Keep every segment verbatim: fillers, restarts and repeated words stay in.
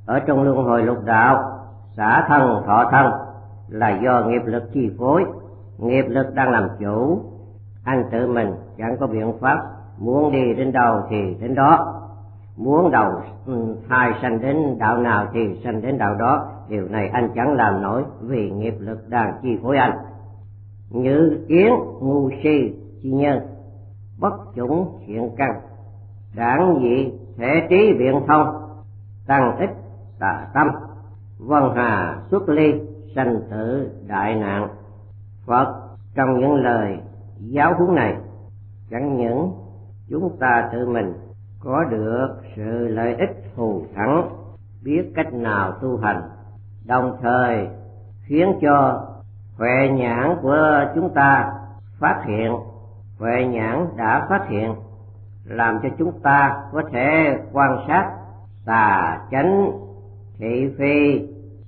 Ở trong luân hồi lục đạo, xả thân thọ thân là do nghiệp lực chi phối, nghiệp lực đang làm chủ. Anh tự mình chẳng có biện pháp, muốn đi đến đâu thì đến đó, muốn đầu thai sanh đến đạo nào thì sanh đến đạo đó. Điều này anh chẳng làm nổi vì nghiệp lực đang chi phối anh. Như kiến ngu si chi nhân, bất chủng thiện căn, đảng dị thể trí biện thông, tăng ích tà tâm, vân hà xuất ly, sanh tử đại nạn. Phật trong những lời giáo huấn này chẳng những chúng ta tự mình có được sự lợi ích thù thắng, biết cách nào tu hành, đồng thời khiến cho huệ nhãn của chúng ta phát hiện, huệ nhãn đã phát hiện, làm cho chúng ta có thể quan sát tà chánh thị phi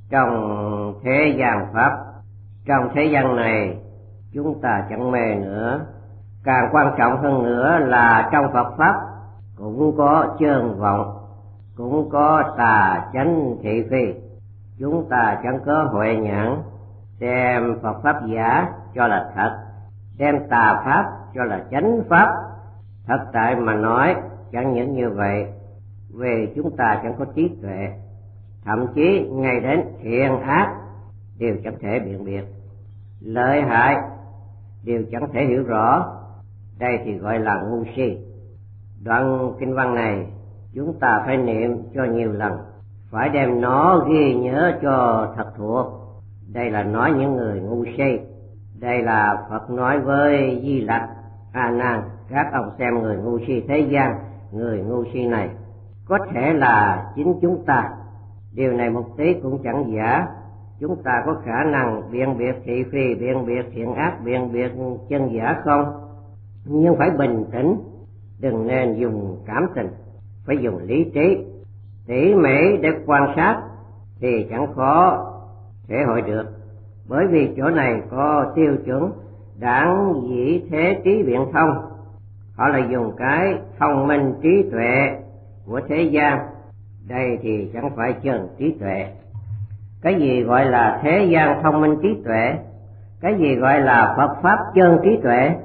trong thế gian pháp. Trong thế gian này chúng ta chẳng mê nữa. Càng quan trọng hơn nữa là trong Phật pháp cũng có chơn vọng, cũng có tà chánh thị phi. Chúng ta chẳng có huệ nhãn đem Phật pháp giả cho là thật, đem tà pháp cho là chánh pháp. Thật tại mà nói chẳng những như vậy, vì chúng ta chẳng có trí tuệ, thậm chí ngay đến thiện ác đều chẳng thể biện biệt, lợi hại đều chẳng thể hiểu rõ. Đây thì gọi là ngu si. Đoạn kinh văn này chúng ta phải niệm cho nhiều lần, phải đem nó ghi nhớ cho thật thuộc. Đây là nói những người ngu si. Đây là Phật nói với Di Lặc: A Nan, các ông xem người ngu si thế gian, người ngu si này có thể là chính chúng ta. Điều này một tí cũng chẳng giả. Chúng ta có khả năng biện biệt thị phi, biện biệt thiện ác, biện biệt chân giả không? Nhưng phải bình tĩnh, đừng nên dùng cảm tình, phải dùng lý trí tỉ mỉ để quan sát thì chẳng khó thể hội được. Bởi vì chỗ này có tiêu chuẩn đảng dĩ thế trí biện thông, họ là dùng cái thông minh trí tuệ của thế gian. Đây thì chẳng phải chân trí tuệ. Cái gì gọi là thế gian thông minh trí tuệ? Cái gì gọi là Phật pháp chân trí tuệ?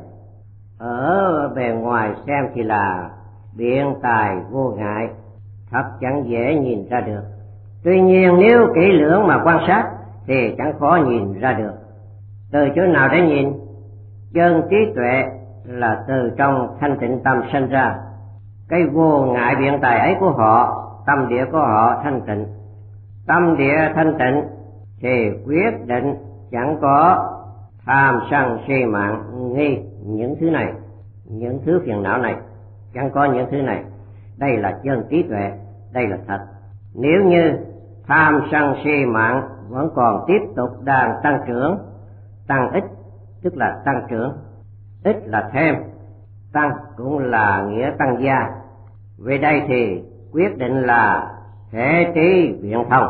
Ở bề ngoài xem thì là biện tài vô ngại, thật chẳng dễ nhìn ra được. Tuy nhiên nếu kỹ lưỡng mà quan sát thì chẳng khó nhìn ra được. Từ chỗ nào để nhìn? Chân trí tuệ là từ trong thanh tịnh tâm sinh ra. Cái vô ngại biện tài ấy của họ, tâm địa của họ thanh tịnh. Tâm địa thanh tịnh thì quyết định chẳng có tham sân si mạng nghi những thứ này, những thứ phiền não này, chẳng có những thứ này. Đây là chân trí tuệ, đây là thật. Nếu như tham sân si mạng vẫn còn tiếp tục đang tăng trưởng, tăng ích tức là tăng trưởng, ích là thêm, tăng cũng là nghĩa tăng gia. Về đây thì quyết định là thể trí biện thông.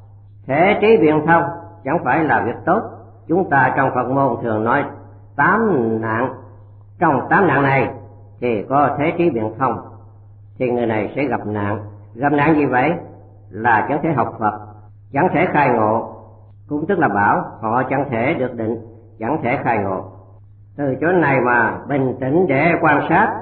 Thể trí biện thông chẳng phải là việc tốt. Chúng ta trong Phật môn thường nói tám nạn, trong tám nạn này thì có thế trí biện thông, thì người này sẽ gặp nạn. Gặp nạn gì vậy? Là chẳng thể học Phật, chẳng thể khai ngộ, cũng tức là bảo họ chẳng thể được định, chẳng thể khai ngộ. Từ chỗ này mà bình tĩnh để quan sát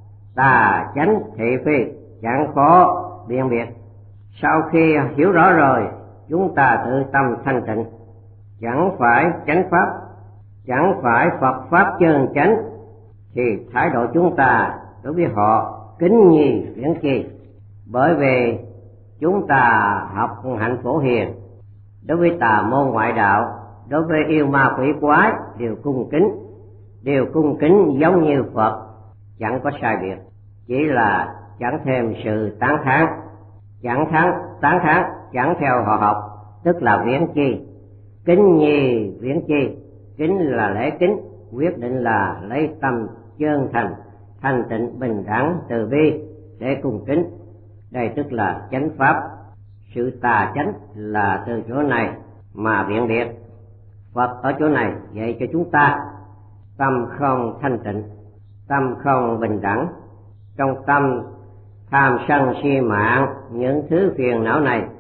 tà chánh thị phi chẳng khó biện biệt. Sau khi hiểu rõ rồi, chúng ta tự tâm thanh tịnh, chẳng phải chánh pháp, chẳng phải Phật pháp chân chánh, thì thái độ chúng ta đối với họ kính nhi viễn chi. Bởi vì chúng ta học hạnh phổ hiền, đối với tà môn ngoại đạo, đối với yêu ma quỷ quái đều cung kính, đều cung kính giống như Phật, chẳng có sai biệt. Chỉ là chẳng thêm sự tán thán, chẳng thán tán thán chẳng theo họ học, tức là viễn chi. Kính nhi viễn chi, kính là lễ kính, quyết định là lấy tâm chân thành, thanh tịnh bình đẳng từ bi để cung kính. Đây tức là chánh pháp. Sự tà chánh là từ chỗ này mà biện biệt. Phật ở chỗ này dạy cho chúng ta tâm không thanh tịnh, tâm không bình đẳng. Trong tâm tham sân si mạng những thứ phiền não này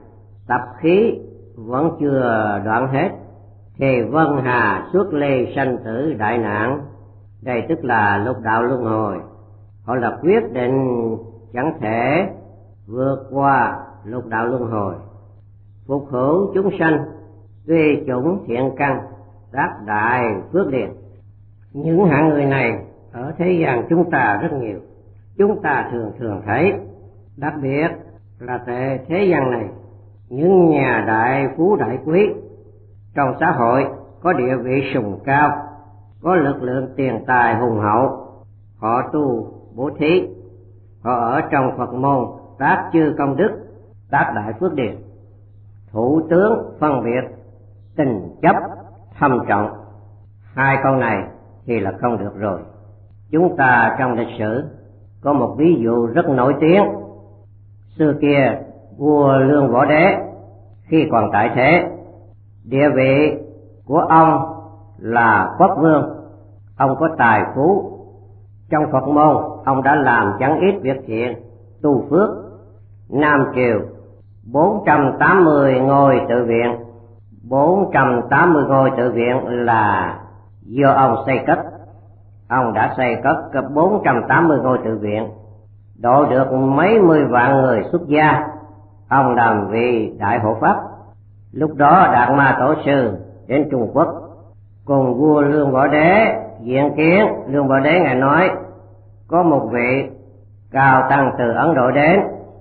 tập khí vẫn chưa đoạn hết, thì vân hà suốt ly sanh tử đại nạn. Đây tức là lục đạo luân hồi. Họ là quyết định chẳng thể vượt qua lục đạo luân hồi, phục hưởng chúng sanh, tuy chủng thiện căn, tác đại phước điền. Những hạng người này ở thế gian chúng ta rất nhiều, chúng ta thường thường thấy, đặc biệt là tại thế gian này, những nhà đại phú đại quý trong xã hội có địa vị sùng cao, có lực lượng tiền tài hùng hậu, họ tu bố thí, họ ở trong Phật môn tác chư công đức, tác đại phước điền. Thủ tướng phân biệt, tình chấp thâm trọng, hai câu này thì là không được rồi. Chúng ta trong lịch sử có một ví dụ rất nổi tiếng. Xưa kia vua Lương Võ Đế khi còn tại thế, địa vị của ông là quốc vương, ông có tài phú. Trong Phật môn ông đã làm chẳng ít việc thiện, tu phước. Nam triều bốn trăm tám mươi ngôi tự viện, bốn trăm tám mươi ngôi tự viện là do ông xây cất. Ông đã xây cất bốn trăm tám mươi ngôi tự viện, độ được mấy mươi vạn người xuất gia. Ông làm vị đại hộ pháp. Lúc đó Đạt Ma Tổ Sư đến Trung Quốc cùng vua Lương Võ Đế diện kiến. Lương Võ Đế ngài nói có một vị cao tăng từ Ấn Độ đến,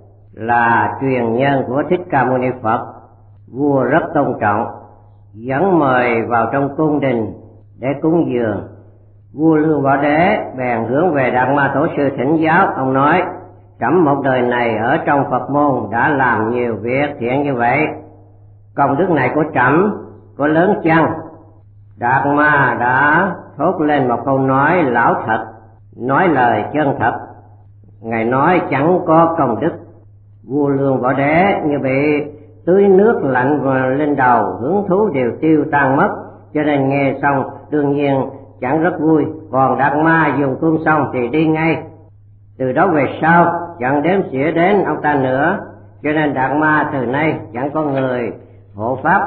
là truyền nhân của Thích Ca Mâu Ni Phật. Vua rất tôn trọng, dẫn mời vào trong cung đình để cúng dường. Vua Lương Võ Đế bèn hướng về Đạt Ma Tổ Sư thỉnh giáo. Ông nói: trẫm một đời này ở trong Phật môn đã làm nhiều việc thiện như vậy, công đức này của trẫm có lớn chăng? Đạt Ma đã thốt lên một câu nói lão thật, nói lời chân thật. Ngài nói chẳng có công đức. Vua Lương Võ Đế như bị tưới nước lạnh vào lên đầu, hứng thú đều tiêu tan mất, cho nên nghe xong đương nhiên chẳng rất vui. Còn Đạt Ma dùng cơm xong thì đi ngay. Từ đó về sau chẳng đếm xỉa đến ông ta nữa, cho nên Đạt Ma từ nay chẳng có người hộ pháp.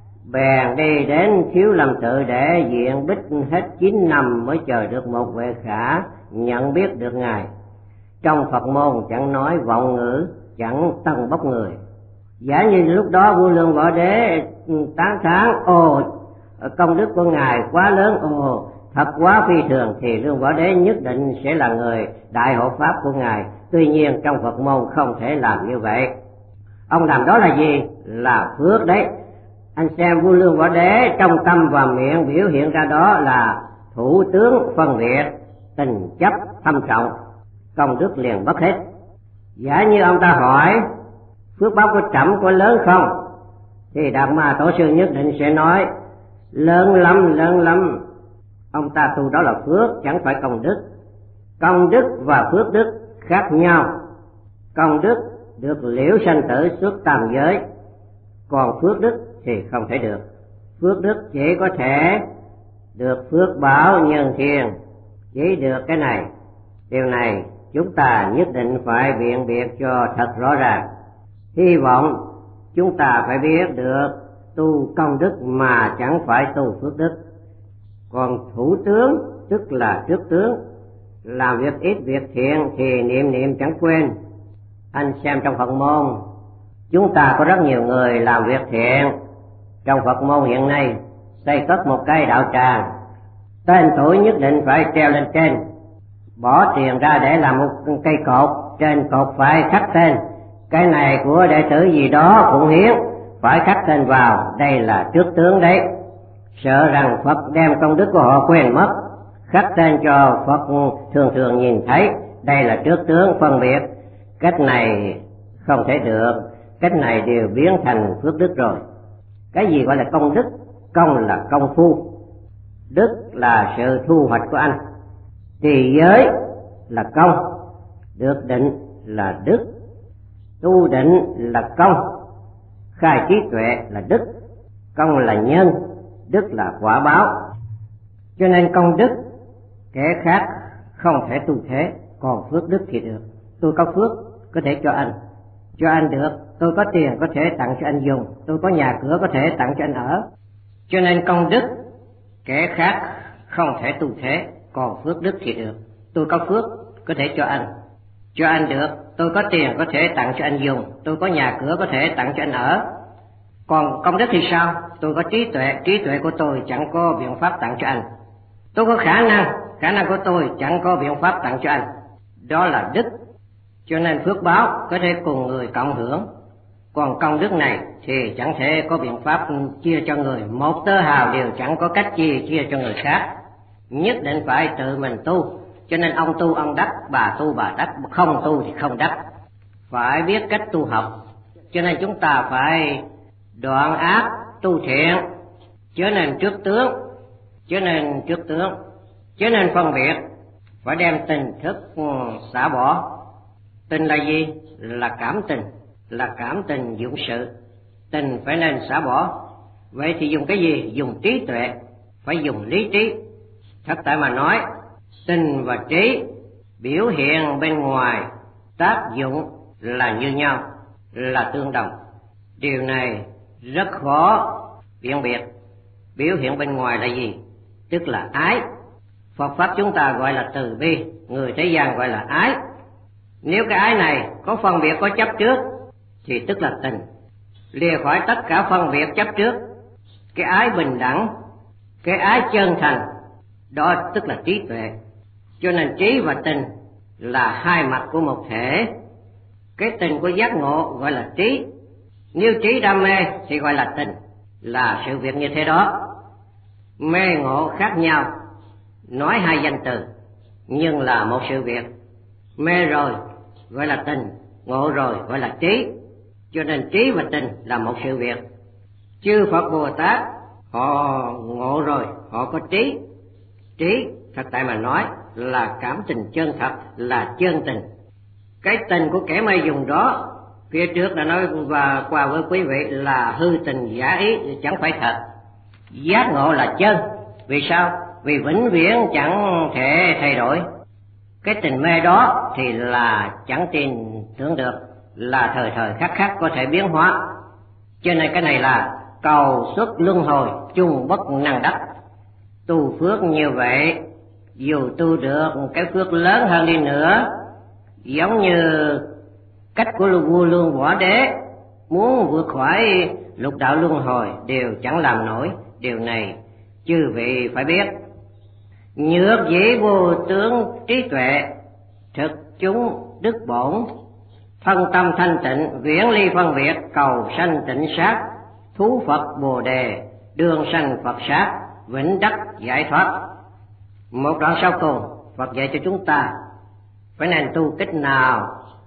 Bèn đi đến Thiếu Lâm Tự để diện bích hết chín năm mới chờ được một huệ khả nhận biết được ngài. Trong Phật môn chẳng nói vọng ngữ, chẳng tân bốc người. Giả như lúc đó vua Lương Võ Đế tán thán: ồ, công đức của ngài quá lớn, ồ, thật quá phi thường, thì Lương Võ Đế nhất định sẽ là người đại hộ pháp của ngài. Tuy nhiên trong Phật môn không thể làm như vậy. Ông làm đó là gì? Là phước đấy. Anh xem vua Lương Võ Đế trong tâm và miệng biểu hiện ra đó là thủ tướng phân biệt, tình chấp thâm trọng, công đức liền mất hết. Giả như ông ta hỏi phước báo của trẫm có lớn không, thì Đạt Ma Tổ Sư nhất định sẽ nói lớn lắm, lớn lắm. Ông ta tu đó là phước, chẳng phải công đức. Công đức và phước đức khác nhau. Công đức được liễu sanh tử xuất tam giới, còn phước đức thì không thể được. Phước đức chỉ có thể được phước báo nhân thiên, chỉ được cái này. Điều này chúng ta nhất định phải biện biệt cho thật rõ ràng. Hy vọng chúng ta phải biết được tu công đức mà chẳng phải tu phước đức. Còn thủ tướng tức là trước tướng, làm việc ít việc thiện thì niệm niệm chẳng quên. Anh xem trong Phật môn chúng ta có rất nhiều người làm việc thiện. Trong Phật môn hiện nay xây cất một cây đạo tràng, tên tuổi nhất định phải treo lên trên, bỏ tiền ra để làm một cây cột, trên cột phải khắc tên cái này của đệ tử gì đó phụng hiến, phải khắc tên vào, đây là trước tướng đấy. Sợ rằng Phật đem công đức của họ quên mất, khắc tên cho Phật thường thường nhìn thấy, đây là trước tướng phân biệt. Cách này không thể được, cách này đều biến thành phước đức rồi. Cái gì gọi là công đức? Công là công phu, đức là sự thu hoạch của anh. Trì giới là công, được định là đức, tu định là công, khai trí tuệ là đức. Công là nhân, đức là quả báo. Cho nên công đức kẻ khác không thể tu thế, còn phước đức thì được. Tôi có phước có thể cho anh, cho anh được, tôi có tiền có thể tặng cho anh dùng, tôi có nhà cửa có thể tặng cho anh ở. Cho nên công đức kẻ khác không thể tu thế, còn phước đức thì được. Tôi có phước có thể cho anh, cho anh được. Tôi có tiền có thể tặng cho anh dùng, tôi có nhà cửa có thể tặng cho anh ở. Còn công đức thì sao? Tôi có trí tuệ, trí tuệ của tôi chẳng có biện pháp tặng cho anh. Tôi có khả năng, khả năng của tôi chẳng có biện pháp tặng cho anh. Đó là đức. Cho nên phước báo có thể cùng người cộng hưởng. Còn công đức này thì chẳng thể có biện pháp chia cho người, một tơ hào đều chẳng có cách chia chia cho người khác. Nhất định phải tự mình tu. Cho nên ông tu ông đắc, bà tu bà đắc, không tu thì không đắc. Phải biết cách tu học. Cho nên chúng ta phải đoạn ác tu thiện, trở nên trước tướng, trở nên trước tướng, trở nên phân biệt. Phải đem tình thức xả bỏ. Tình là gì? Là cảm tình, là cảm tình dụng sự. Tình phải nên xả bỏ. Vậy thì dùng cái gì? Dùng trí tuệ, phải dùng lý trí. Thật tại mà nói, tình và trí biểu hiện bên ngoài tác dụng là như nhau, là tương đồng. Điều này rất khó biện biệt. Biểu hiện bên ngoài là gì? Tức là ái. Phật pháp chúng ta gọi là từ bi, người thế gian gọi là ái. Nếu cái ái này có phân biệt, có chấp trước thì tức là tình. Lìa khỏi tất cả phân biệt chấp trước, cái ái bình đẳng, cái ái chân thành, đó tức là trí tuệ. Cho nên trí và tình là hai mặt của một thể. Cái tình của giác ngộ gọi là trí, nếu trí đam mê thì gọi là tình, là sự việc như thế đó. Mê ngộ khác nhau, nói hai danh từ nhưng là một sự việc. Mê rồi gọi là tình, ngộ rồi gọi là trí. Cho nên trí và tình là một sự việc. Chư Phật Bồ Tát họ ngộ rồi, họ có trí. Trí thật tại mà nói là cảm tình chân thật, là chân tình. Cái tình của kẻ mê dùng đó, phía trước đã nói và qua với quý vị là hư tình giả ý, chẳng phải thật. Giác ngộ là chân. Vì sao? Vì vĩnh viễn chẳng thể thay đổi. Cái tình mê đó thì là chẳng tin tưởng được, là thời thời khắc khắc có thể biến hóa. Cho nên cái này là cầu xuất luân hồi, chung bất năng đắc. Tu phước như vậy, dù tu được cái phước lớn hơn đi nữa, giống như cách của vua Lương Võ Đế muốn vượt khỏi lục đạo luân hồi đều chẳng làm nổi. Điều này chư vị phải biết. Nhược dĩ vô tướng trí tuệ, thực chúng đức bổn, thân tâm thanh tịnh, viễn ly phân biệt, cầu sanh tịnh sát, thú Phật Bồ Đề, đường sanh Phật sát, vĩnh đắc giải thoát. Một đoạn sau cùng, Phật dạy cho chúng ta phải nên tu cách nào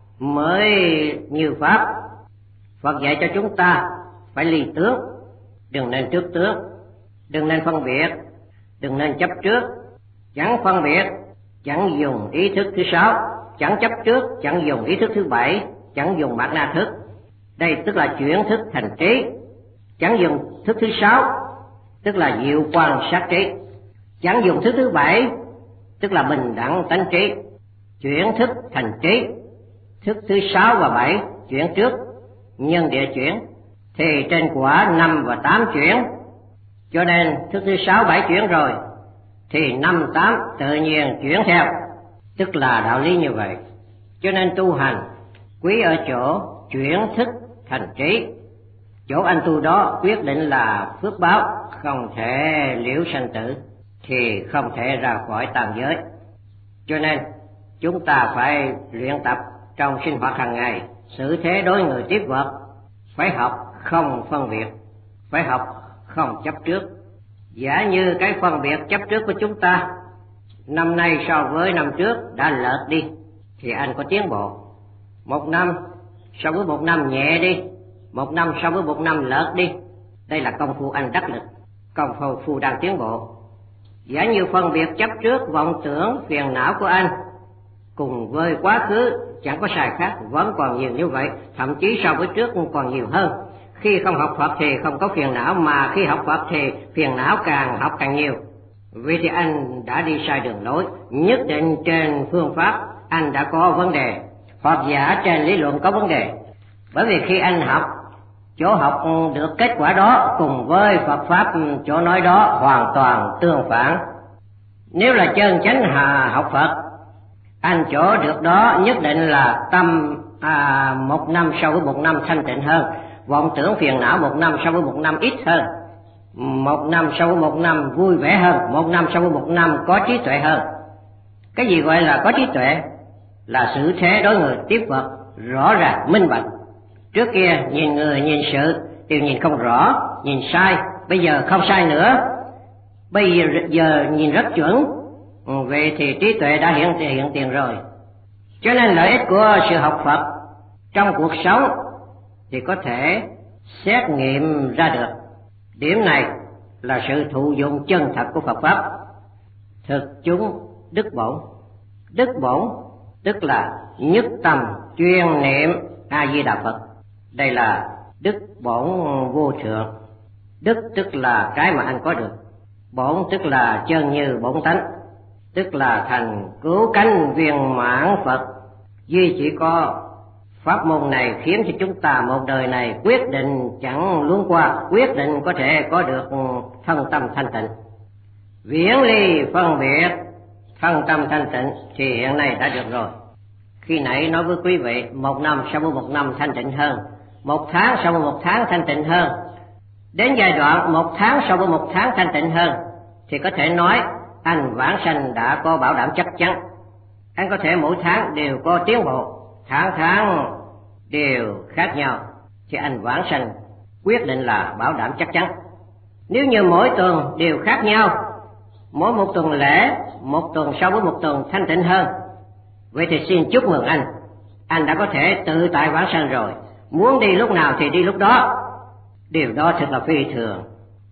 mới như pháp. Phật dạy cho chúng ta phải ly tướng, đừng nên trước tướng, đừng nên phân biệt, đừng nên chấp trước. Chẳng phân biệt, chẳng dùng ý thức thứ sáu, chẳng chấp trước, chẳng dùng ý thức thứ bảy, chẳng dùng bát na thức. Đây tức là chuyển thức thành trí. Chẳng dùng thức thứ sáu, tức là diệu quan sát trí. Chẳng dùng thức thứ bảy, tức là bình đẳng tánh trí. Chuyển thức thành trí. Thức thứ sáu và bảy chuyển trước, nhân địa chuyển, thì trên quả năm và tám chuyển. Cho nên thức thứ sáu bảy chuyển rồi thì năm tám tự nhiên chuyển theo, tức là đạo lý như vậy. Cho nên tu hành quý ở chỗ chuyển thức thành trí. Chỗ anh tu đó quyết định là phước báo, không thể liễu sanh tử, thì không thể ra khỏi tam giới. Cho nên chúng ta phải luyện tập trong sinh hoạt hàng ngày, xử thế đối người tiếp vật. Phải học không phân biệt, phải học không chấp trước. Giả như cái phân biệt chấp trước của chúng ta năm nay so với năm trước đã lệch đi, thì anh có tiến bộ. Một năm so với một năm nhẹ đi, một năm so với một năm lệch đi, đây là công phu anh đắc lực, công phu phu đang tiến bộ. Giả như phân biệt chấp trước vọng tưởng phiền não của anh cùng với quá khứ chẳng có sai khác, vẫn còn nhiều như vậy, thậm chí so với trước còn nhiều hơn. Khi không học Phật thì không có phiền não, mà khi học Phật thì phiền não càng học càng nhiều. Vì thì anh đã đi sai đường lối, nhất định trên phương pháp anh đã có vấn đề, hoặc giả trên lý luận có vấn đề. Bởi vì khi anh học, chỗ học được kết quả đó cùng với Phật Pháp chỗ nói đó hoàn toàn tương phản. Nếu là chân chánh hà học Phật, anh chỗ được đó nhất định là tâm à, một năm so với một năm thanh tịnh hơn, vọng tưởng phiền não một năm so với một năm ít hơn, một năm so với một năm vui vẻ hơn, một năm so với một năm có trí tuệ hơn. Cái gì gọi là có trí tuệ? Là sự thế đối người tiếp vật rõ ràng minh bạch. Trước kia nhìn người nhìn sự đều nhìn không rõ, nhìn sai, bây giờ không sai nữa, bây giờ, giờ nhìn rất chuẩn. Vậy thì trí tuệ đã hiện hiện tiền rồi. Cho nên lợi ích của sự học Phật trong cuộc sống thì có thể xét nghiệm ra được. Điểm này là sự thụ dụng chân thật của Phật Pháp. Thực chúng đức bổn. Đức bổn tức là nhất tâm chuyên niệm A Di Đà Phật. Đây là đức bổn vô thượng. Đức tức là cái mà anh có được, bổn tức là chân như bổn tánh, tức là thành cứu cánh viên mãn Phật. Duy chỉ có pháp môn này khiến cho chúng ta một đời này quyết định chẳng luống qua, quyết định có thể có được thân tâm thanh tịnh, viễn ly phân biệt thân tâm thanh tịnh thì hiện nay đã được rồi. Khi nãy nói với quý vị, một năm so với một năm thanh tịnh hơn, một tháng so với một tháng thanh tịnh hơn, đến giai đoạn một tháng so với một tháng thanh tịnh hơn thì có thể nói anh vãng sanh đã có bảo đảm chắc chắn. Anh có thể mỗi tháng đều có tiến bộ, tháng tháng đều khác nhau, thì anh vãng sanh quyết định là bảo đảm chắc chắn. Nếu như mỗi tuần đều khác nhau, mỗi một tuần lễ, một tuần so với một tuần thanh tịnh hơn, vậy thì xin chúc mừng anh, anh đã có thể tự tại vãng sanh rồi. Muốn đi lúc nào thì đi lúc đó. Điều đó thật là phi thường.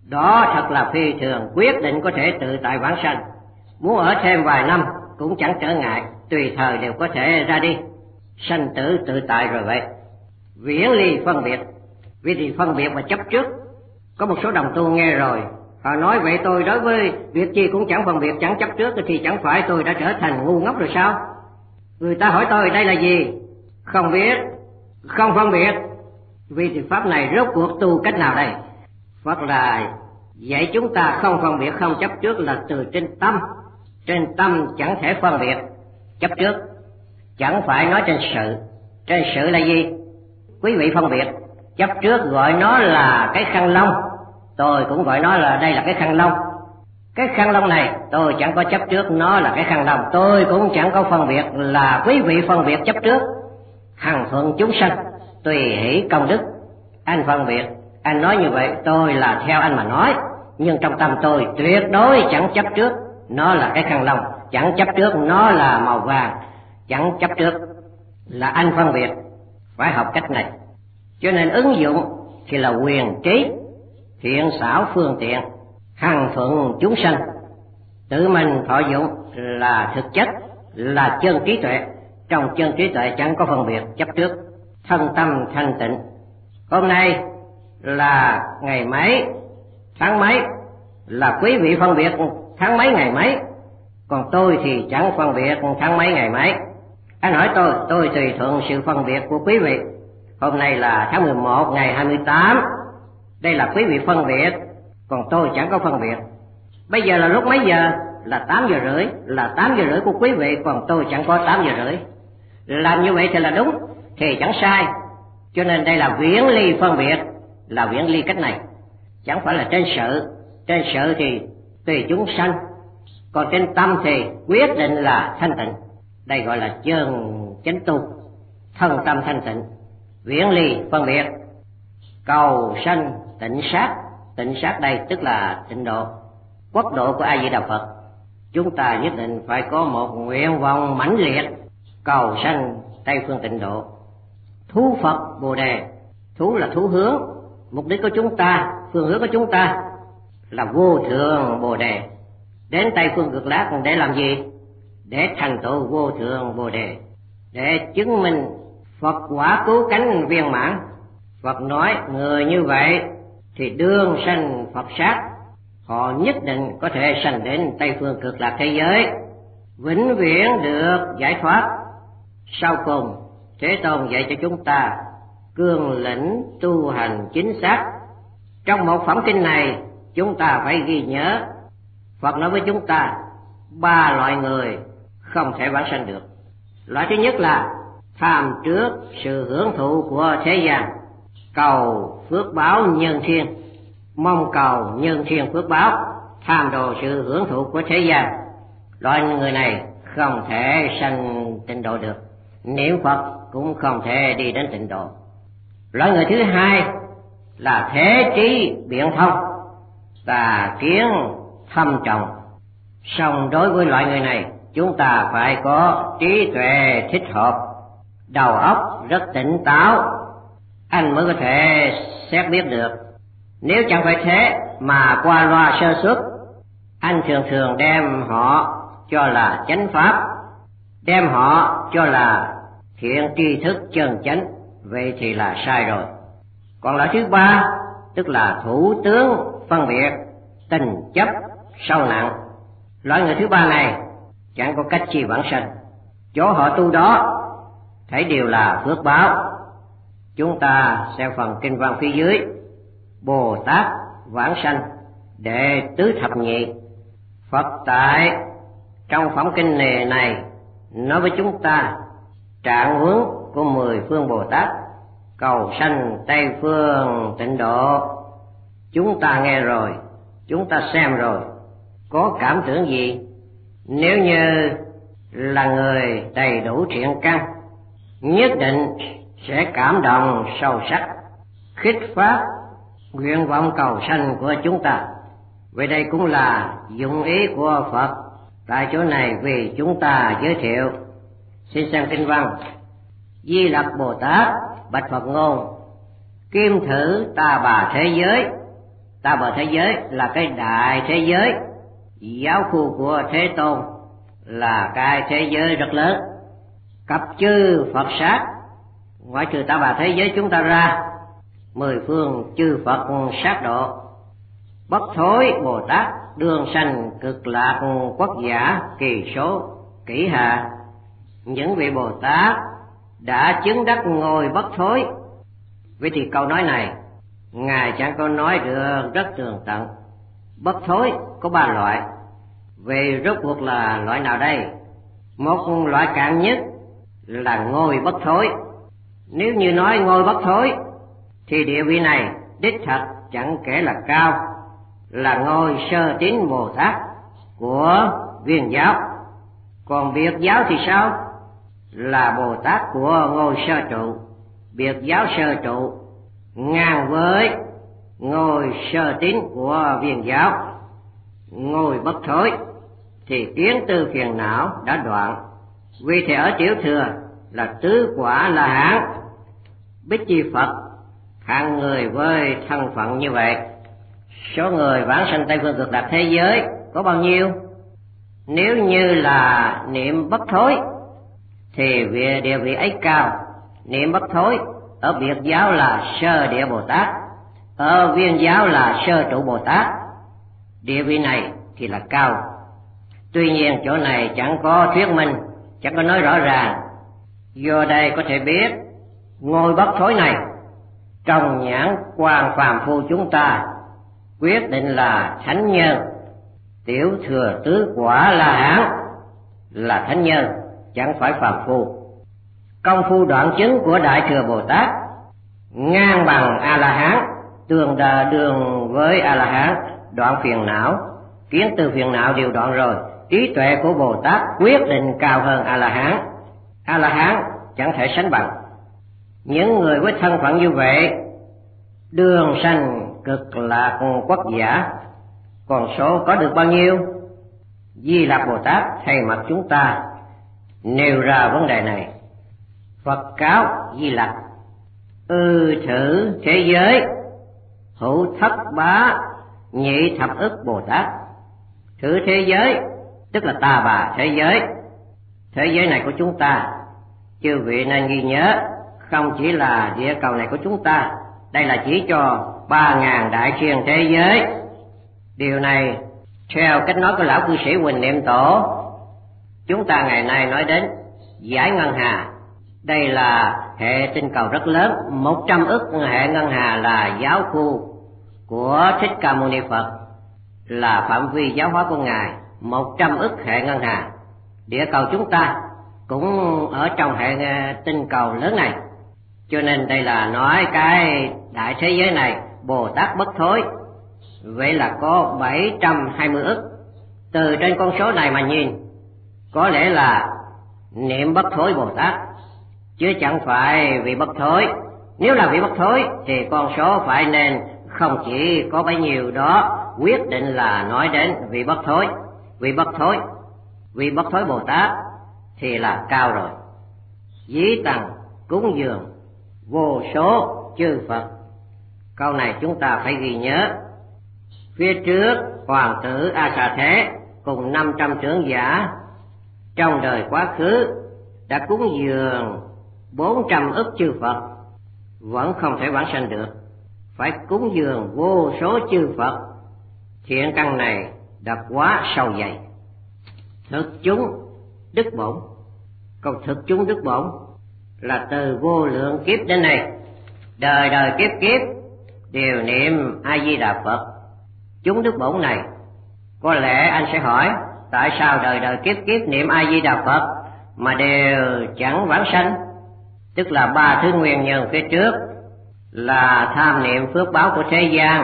Đó thật là phi thường, quyết định có thể tự tại vãng sanh. Muốn ở thêm vài năm cũng chẳng trở ngại, tùy thời đều có thể ra đi. Sanh tử tự tại rồi vậy. Viễn ly phân biệt. Vì thì phân biệt và chấp trước. Có một số đồng tu nghe rồi, họ nói vậy tôi đối với việc gì cũng chẳng phân biệt, chẳng chấp trước, thì chẳng phải tôi đã trở thành ngu ngốc rồi sao? Người ta hỏi tôi đây là gì? Không biết, không phân biệt. Vì thì pháp này rốt cuộc tu cách nào đây? Phật là dạy chúng ta không phân biệt, không chấp trước là từ trên tâm. Trên tâm chẳng thể phân biệt, chấp trước. Chẳng phải nói trên sự. Trên sự là gì? Quý vị phân biệt. Chấp trước gọi nó là cái khăn lông, tôi cũng gọi nó là đây là cái khăn lông. Cái khăn lông này tôi chẳng có chấp trước nó là cái khăn lông, tôi cũng chẳng có phân biệt là quý vị phân biệt chấp trước. Hằng thuận chúng sanh, tùy hỷ công đức. Anh phân biệt, anh nói như vậy tôi là theo anh mà nói, nhưng trong tâm tôi tuyệt đối chẳng chấp trước nó là cái khăn lông, chẳng chấp trước nó là màu vàng, chẳng chấp trước là anh phân biệt. Phải học cách này. Cho nên ứng dụng thì là quyền trí, thiện xảo phương tiện, hằng thuận chúng sanh. Tự mình thọ dụng là thực chất, là chân trí tuệ. Trong chân trí tuệ chẳng có phân biệt chấp trước, thân tâm thanh tịnh. Hôm nay là ngày mấy, tháng mấy, là quý vị phân biệt tháng mấy ngày mấy, còn tôi thì chẳng phân biệt tháng mấy ngày mấy. Anh hỏi tôi, tôi tùy thuận sự phân biệt của quý vị. Hôm nay là tháng mười một ngày hai mươi tám, đây là quý vị phân biệt, còn tôi chẳng có phân biệt. Bây giờ là lúc mấy giờ? Là tám giờ rưỡi, là tám giờ rưỡi của quý vị, còn tôi chẳng có tám giờ rưỡi. Làm như vậy thì là đúng, thì chẳng sai. Cho nên đây là viễn ly phân biệt, là viễn ly cách này. Chẳng phải là trên sự. Trên sự thì tùy chúng sanh, còn trên tâm thì quyết định là thanh tịnh. Đây gọi là chân chánh tu, thân tâm thanh tịnh. Viễn ly phân biệt, cầu sanh tịnh sát. Tịnh sát đây tức là tịnh độ, quốc độ của A Di Đà Phật. Chúng ta nhất định phải có một nguyện vọng mãnh liệt, cầu sanh Tây phương tịnh độ. Thú Phật Bồ Đề, thú là thú hướng, mục đích của chúng ta, phương hướng của chúng ta là vô thượng Bồ Đề. Đến Tây phương Cực Lạc để làm gì? Để thành tựu vô thượng Bồ Đề, để chứng minh Phật quả cứu cánh viên mãn. Phật nói người như vậy thì đương sanh Phật sát, họ nhất định có thể sanh đến Tây phương Cực Lạc thế giới, vĩnh viễn được giải thoát. Sau cùng Thế Tôn dạy cho chúng ta cương lĩnh tu hành chính xác. Trong một phẩm kinh này, chúng ta phải ghi nhớ, Phật nói với chúng ta ba loại người không thể vãng sanh được. Loại thứ nhất là tham trước sự hưởng thụ của thế gian, cầu phước báo nhân thiên, mong cầu nhân thiên phước báo, tham đồ sự hưởng thụ của thế gian. Loại người này không thể sanh tịnh độ được, niệm Phật cũng không thể đi đến tịnh độ. Loại người thứ hai là thế trí biện thông, tà kiến thâm trọng. Song đối với loại người này, chúng ta phải có trí tuệ thích hợp, đầu óc rất tỉnh táo, anh mới có thể xét biết được. Nếu chẳng phải thế mà qua loa sơ suất, anh thường thường đem họ cho là chánh pháp, đem họ cho là thiện tri thức chân chánh, vậy thì là sai rồi. Còn loại thứ ba, tức là thủ tướng phân biệt, tình chấp sâu nặng. Loại người thứ ba này chẳng có cách chi vãng sanh, chỗ họ tu đó thấy đều là phước báo. Chúng ta xem phần kinh văn phía dưới, Bồ Tát vãng sanh đệ tứ thập nhị. Phật tại trong phẩm kinh này, này nói với chúng ta trạng huống của mười phương Bồ Tát cầu sanh Tây phương tịnh độ. Chúng ta nghe rồi, chúng ta xem rồi, có cảm tưởng gì? Nếu như là người đầy đủ thiện căn, nhất định sẽ cảm động sâu sắc, khích phát nguyện vọng cầu sanh của chúng ta. Vậy đây cũng là dụng ý của Phật tại chỗ này vì chúng ta giới thiệu. Xin xem kinh văn. Di Lặc Bồ Tát bạch Phật ngôn: kim thử ta bà thế giới. Ta bà thế giới là cái đại thế giới, giáo khu của Thế Tôn là cái thế giới rất lớn. Cập chư Phật sát, ngoại trừ ta bà thế giới chúng ta ra, mười phương chư Phật sát độ. Bất thối Bồ Tát đường sanh cực lạc quốc giả kỳ số kỷ hạ. Những vị Bồ Tát đã chứng đắc ngồi bất thối. Vậy thì câu nói này Ngài chẳng có nói được rất tường tận. Bất thối có ba loại, về rốt cuộc là loại nào đây? Một loại cạn nhất là ngôi bất thối. Nếu như nói ngôi bất thối thì địa vị này đích thật chẳng kể là cao, là ngôi sơ tín Bồ Tát của Viên giáo. Còn Biệt giáo thì sao? Là Bồ Tát của ngôi sơ trụ. Biệt giáo sơ trụ ngang với ngôi sơ tín của Viên giáo. Ngôi bất thối thì kiến tư phiền não đã đoạn. Vì thế ở tiểu thừa là tứ quả La Hán, Bích Chi Phật hạng người với thân phận như vậy. Số người vãng sanh Tây phương cực lạc thế giới có bao nhiêu? Nếu như là niệm bất thối thì về địa vị ấy cao. Niệm bất thối ở Biệt giáo là sơ địa Bồ Tát, ở Viên giáo là sơ trụ Bồ Tát. Địa vị này thì là cao. Tuy nhiên chỗ này chẳng có thuyết minh, chẳng có nói rõ ràng. Do đây có thể biết ngôi bất thối này trong nhãn quan phàm phu chúng ta quyết định là thánh nhân. Tiểu thừa tứ quả La Hán là thánh nhân, chẳng phải phàm phu. Công phu đoạn chứng của Đại thừa Bồ Tát ngang bằng A La Hán, tương đà đường với A La Hán, đoạn phiền não, kiến tư phiền não đều đoạn rồi. Trí tuệ của Bồ Tát quyết định cao hơn A La Hán. A La Hán chẳng thể sánh bằng. Những người với thân phận như vậy đường sanh cực lạc quốc giả, còn số có được bao nhiêu? Di Lặc Bồ Tát thay mặt chúng ta nêu ra vấn đề này. Phật cáo Di Lặc: ư thử thế giới hữu thất bá nhị thập ức Bồ Tát. Thử thế giới tức là ta bà thế giới. Thế giới này của chúng ta, chư vị nên ghi nhớ, không chỉ là địa cầu này của chúng ta, đây là chỉ cho ba ngàn đại thiên thế giới. Điều này theo cách nói của lão cư sĩ Huỳnh Niệm Tổ. Chúng ta ngày nay nói đến giải ngân hà, đây là hệ tinh cầu rất lớn, một trăm ức hệ ngân hà là giáo khu của Thích Ca Mâu Ni Phật, là phạm vi giáo hóa của Ngài, một trăm ức hệ ngân hà. Địa cầu chúng ta cũng ở trong hệ tinh cầu lớn này, cho nên đây là nói cái đại thế giới này Bồ Tát bất thối, vậy là có bảy trăm hai mươi ức. Từ trên con số này mà nhìn, có lẽ là niệm bất thối Bồ Tát, chứ chẳng phải vị bất thối. Nếu là vị bất thối thì con số phải nên không chỉ có bấy nhiêu đó, quyết định là nói đến vị bất thối. Vị bất thối, vị bất thối Bồ Tát thì là cao rồi. Dí tằng cúng dường vô số chư Phật. Câu này chúng ta phải ghi nhớ. Phía trước hoàng tử A Xà Thế cùng năm trăm trưởng giả trong đời quá khứ đã cúng dường bốn trăm ức chư Phật, vẫn không thể vãng sanh được, phải cúng dường vô số chư Phật. Thiện căn này đã quá sâu dày. Thực chúng đức bổn. Câu thực chúng đức bổn là từ vô lượng kiếp đến nay, đời đời kiếp kiếp đều niệm A Di Đà Phật. Chúng đức bổn này, có lẽ anh sẽ hỏi, tại sao đời đời kiếp kiếp niệm A Di Đà Phật mà đều chẳng vãng sanh? Tức là ba thứ nguyên nhân phía trước là tham niệm phước báo của thế gian,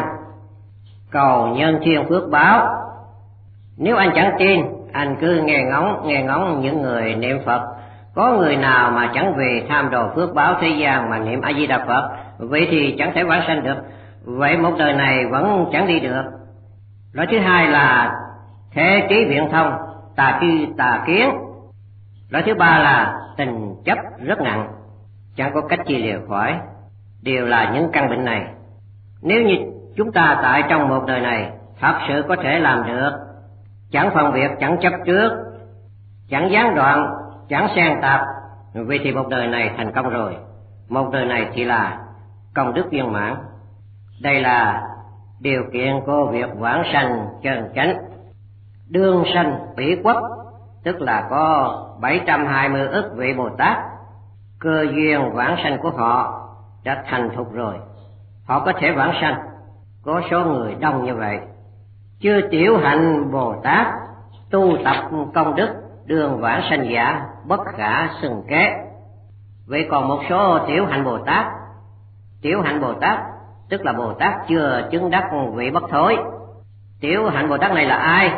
cầu nhân thiên phước báo. Nếu anh chẳng tin, anh cứ nghe ngóng nghe ngóng những người niệm Phật, có người nào mà chẳng vì tham đồ phước báo thế gian mà niệm A Di Đà Phật, vậy thì chẳng thể vãng sanh được, vậy một đời này vẫn chẳng đi được. Loại thứ hai là thế trí viễn thông, tà tri tà kiến. Loại thứ ba là tình chấp rất nặng, chẳng có cách chi liều khỏi. Đều là những căn bệnh này. Nếu như chúng ta tại trong một đời này thật sự có thể làm được, chẳng phân biệt, chẳng chấp trước, chẳng gián đoạn, chẳng xen tạp, vì thì một đời này thành công rồi. Một đời này thì là công đức viên mãn. Đây là điều kiện của việc vãng sanh chân chánh. Đương sanh bỉ quốc, tức là có bảy trăm hai mươi ức vị Bồ Tát, cơ duyên vãng sanh của họ đã thành thục rồi, họ có thể vãng sanh. Có số người đông như vậy, chưa tiểu hạnh Bồ Tát tu tập công đức đường vãng sanh giả bất khả xưng kế. Vậy còn một số tiểu hạnh Bồ Tát, tiểu hạnh Bồ Tát tức là Bồ Tát chưa chứng đắc vị bất thối. Tiểu hạnh Bồ Tát này là ai?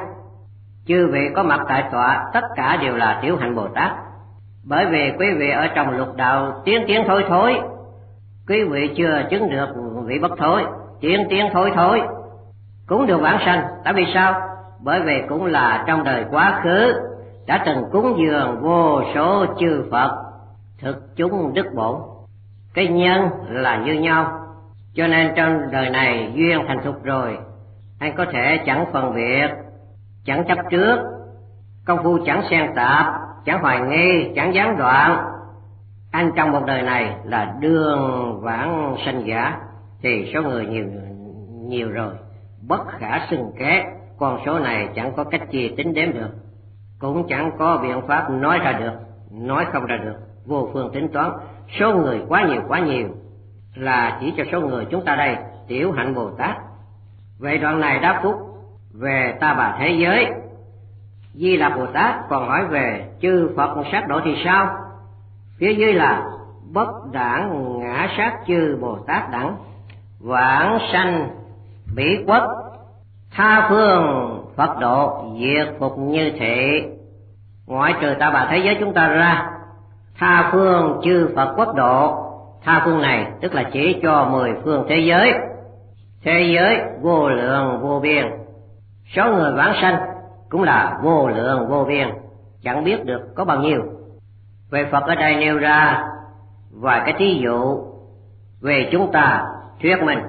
Chư vị có mặt tại tọa tất cả đều là tiểu hạnh Bồ Tát. Bởi vì quý vị ở trong lục đạo tiến tiến thối thối, quý vị chưa chứng được vị bất thối, tiến tiến thối thối cũng được vãng sanh. Tại vì sao? Bởi vì cũng là trong đời quá khứ đã từng cúng dường vô số chư Phật, thực chúng đức bổn. Cái nhân là như nhau, cho nên trong đời này duyên thành thục rồi, anh có thể chẳng phân biệt, chẳng chấp trước, công phu chẳng xen tạp, chẳng hoài nghi, chẳng gián đoạn. Anh trong một đời này là đường vãng sanh giả, thì số người nhiều nhiều rồi, bất khả xưng kế. Con số này chẳng có cách chi tính đếm được, cũng chẳng có biện pháp nói ra được, nói không ra được, vô phương tính toán. Số người quá nhiều quá nhiều, là chỉ cho số người chúng ta đây tiểu hạnh Bồ Tát. Vậy đoạn này đáp phúc về ta bà thế giới. Di Lặc Bồ Tát còn hỏi về chư Phật sát độ thì sao? Phía dưới là bất đảng ngã sát chư Bồ Tát đẳng, vãng sanh bỉ quốc, tha phương Phật độ diệt phục như thị. Ngoại trừ ta bà thế giới chúng ta ra, tha phương chư Phật quốc độ. Tha phương này tức là chỉ cho mười phương thế giới. Thế giới vô lượng vô biên, số người vãng sanh cũng là vô lượng vô biên, chẳng biết được có bao nhiêu. Về Phật ở đây nêu ra vài cái thí dụ về chúng ta thuyết minh.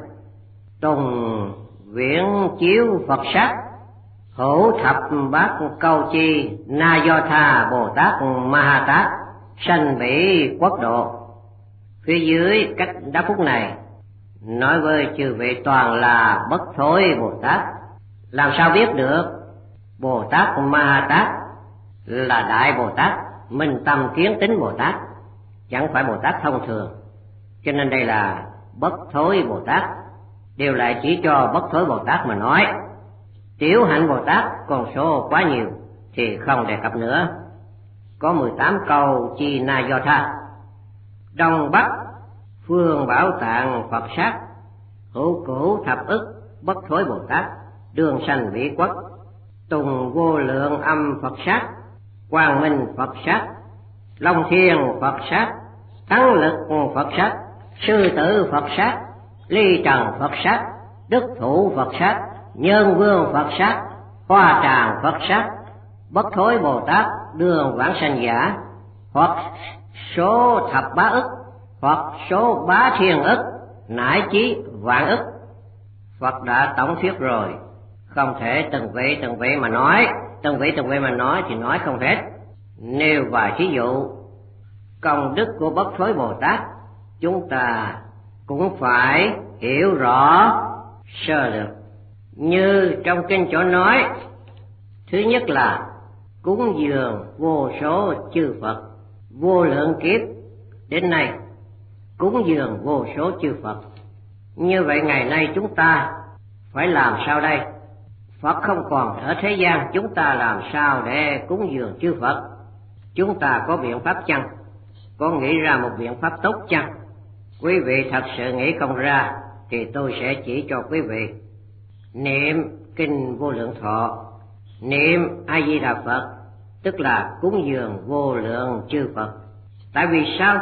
Tùng viễn chiếu Phật sắc, hữu thập bát câu chi, na do tha Bồ Tát Ma Ha Tát, sanh bỉ quốc độ. Phía dưới cách đáp phúc này nói với chư vị toàn là bất thối Bồ Tát. Làm sao biết được? Bồ Tát Ma Ha Tát là Đại Bồ Tát, minh tâm kiến tính Bồ Tát, chẳng phải Bồ Tát thông thường, cho nên đây là Bất Thối Bồ Tát. Điều lại chỉ cho Bất Thối Bồ Tát mà nói. Tiểu Hạnh Bồ Tát con số quá nhiều thì không đề cập nữa. Có mười tám câu chi na do tha. Đông Bắc phương Bảo Tạng Phật sát, hữu cửu thập ức Bất Thối Bồ Tát, đương sanh vĩ quốc. Tùng vô lượng âm Phật sát, quang minh Phật sát, long thiên Phật sát, thắng lực Phật sát, sư tử Phật sát, ly trần Phật sát, đức thủ Phật sát, nhân vương Phật sát, hoa tràng Phật sát. Bất Thối Bồ Tát đương vãng sanh giả, hoặc số thập bá ức, hoặc số bá thiên ức, nải chí vạn ức. Phật đã tổng thuyết rồi, không thể từng vị từng vị mà nói, từng vị từng vị mà nói thì nói không hết. Nêu vài ví dụ công đức của Bất Thối Bồ Tát, chúng ta cũng phải hiểu rõ sơ lược. Như trong kinh chỗ nói, thứ nhất là cúng dường vô số chư Phật, vô lượng kiếp đến nay cúng dường vô số chư Phật. Như vậy ngày nay chúng ta phải làm sao đây? Phật không còn ở thế gian, chúng ta làm sao để cúng dường chư Phật? Chúng ta có biện pháp chăng? Có nghĩ ra một biện pháp tốt chăng? Quý vị thật sự nghĩ không ra thì tôi sẽ chỉ cho quý vị. Niệm kinh Vô Lượng Thọ, niệm A Di Đà Phật, tức là cúng dường vô lượng chư Phật. Tại vì sao?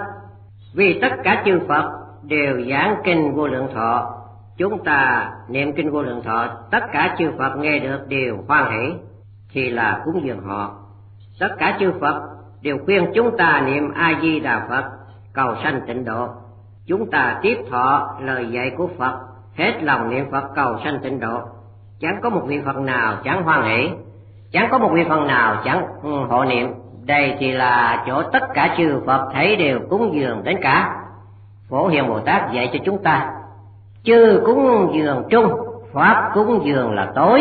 Vì tất cả chư Phật đều giảng kinh Vô Lượng Thọ. Chúng ta niệm kinh Vô Lượng Thọ, tất cả chư Phật nghe được đều hoan hỷ, thì là cúng dường họ. Tất cả chư Phật đều khuyên chúng ta niệm A Di Đà Phật cầu sanh tịnh độ. Chúng ta tiếp thọ lời dạy của Phật, hết lòng niệm Phật cầu sanh tịnh độ. Chẳng có một vị Phật nào chẳng hoan hỷ, chẳng có một vị Phật nào chẳng hộ niệm. Đây thì là chỗ tất cả chư Phật thấy đều cúng dường đến cả. Phổ Hiền Bồ Tát dạy cho chúng ta, chư cúng dường trung, pháp cúng dường là tối.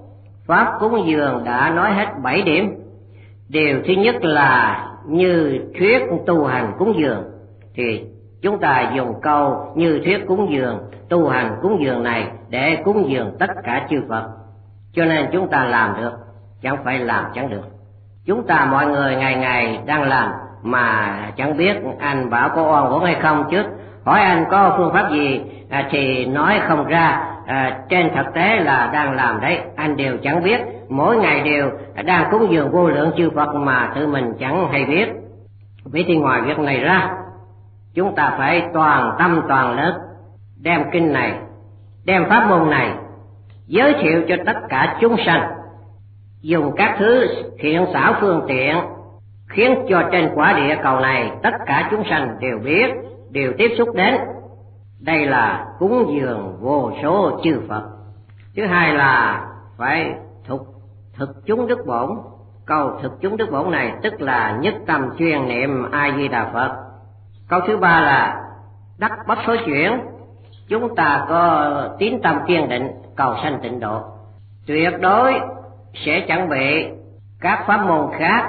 Pháp cúng dường đã nói hết bảy điểm. Điều thứ nhất là như thuyết tu hành cúng dường, thì chúng ta dùng câu như thuyết cúng dường, tu hành cúng dường này để cúng dường tất cả chư Phật. Cho nên chúng ta làm được, chẳng phải làm chẳng được. Chúng ta mọi người ngày ngày đang làm mà chẳng biết anh bảo có oan uổng hay không trước. Hỏi anh có phương pháp gì à, thì nói không ra. À, trên thực tế là đang làm đấy, anh đều chẳng biết. Mỗi ngày đều đang cúng dường vô lượng chư Phật mà tự mình chẳng hay biết. Vậy thì ngoài việc này ra, chúng ta phải toàn tâm toàn lực đem kinh này, đem pháp môn này giới thiệu cho tất cả chúng sanh, dùng các thứ thiện xảo phương tiện khiến cho trên quả địa cầu này tất cả chúng sanh đều biết, đều tiếp xúc đến. Đây là cúng dường vô số chư Phật. Thứ hai là phải thực, thực chúng đức bổn. Câu thực chúng đức bổn này tức là nhất tâm chuyên niệm A Di Đà Phật. Câu thứ ba là đắc bất thối chuyển. Chúng ta có tín tâm kiên định cầu sanh tịnh độ, tuyệt đối sẽ chẳng bị các pháp môn khác,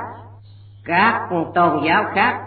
các tôn giáo khác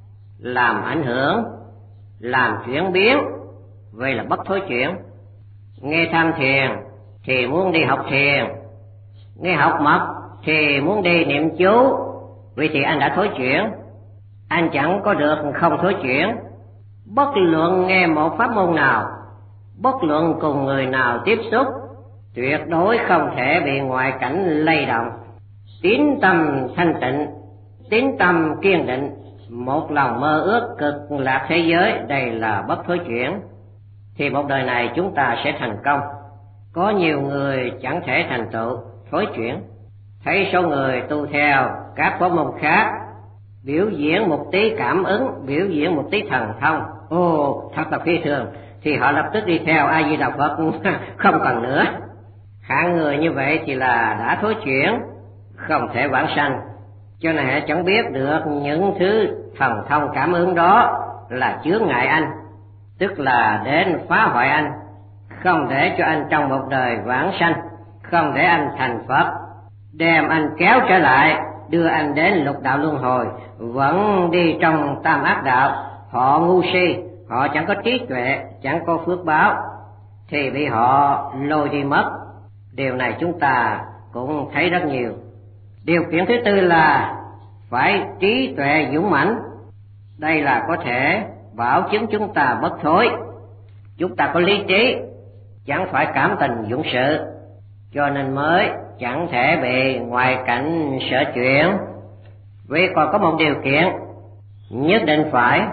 làm ảnh hưởng, làm chuyển biến. Vậy là bất thối chuyển. Nghe tham thiền thì muốn đi học thiền, nghe học mật thì muốn đi niệm chú. Vậy thì anh đã thối chuyển. Anh chẳng có được không thối chuyển. Bất luận nghe một pháp môn nào, bất luận cùng người nào tiếp xúc, tuyệt đối không thể bị ngoại cảnh lay động. Tín tâm thanh tịnh, tín tâm kiên định, một lòng mơ ước cực lạc thế giới, đây là bất thối chuyển. Thì một đời này chúng ta sẽ thành công. Có nhiều người chẳng thể thành tựu thối chuyển. Thấy số người tu theo các pháp môn khác, biểu diễn một tí cảm ứng, biểu diễn một tí thần thông, ồ thật là phi thường, thì họ lập tức đi theo A Di Đà Phật không cần nữa. Hạng người như vậy thì là đã thối chuyển, không thể vãng sanh. Cho nên họ chẳng biết được những thứ thần thông cảm ứng đó là chướng ngại anh, tức là đến phá hoại anh, không để cho anh trong một đời vãng sanh, không để anh thành Phật, đem anh kéo trở lại đưa anh đến lục đạo luân hồi, vẫn đi trong tam ác đạo. Họ ngu si, họ chẳng có trí tuệ, chẳng có phước báo, thì bị họ lôi đi mất. Điều này chúng ta cũng thấy rất nhiều. Điều kiện thứ tư là phải trí tuệ dũng mãnh. Đây là có thể bảo chứng chúng ta bất thối. Chúng ta có lý trí, chẳng phải cảm tình dũng sự, cho nên mới chẳng thể bị ngoại cảnh sở chuyển. Vì còn có một điều kiện, nhất định phải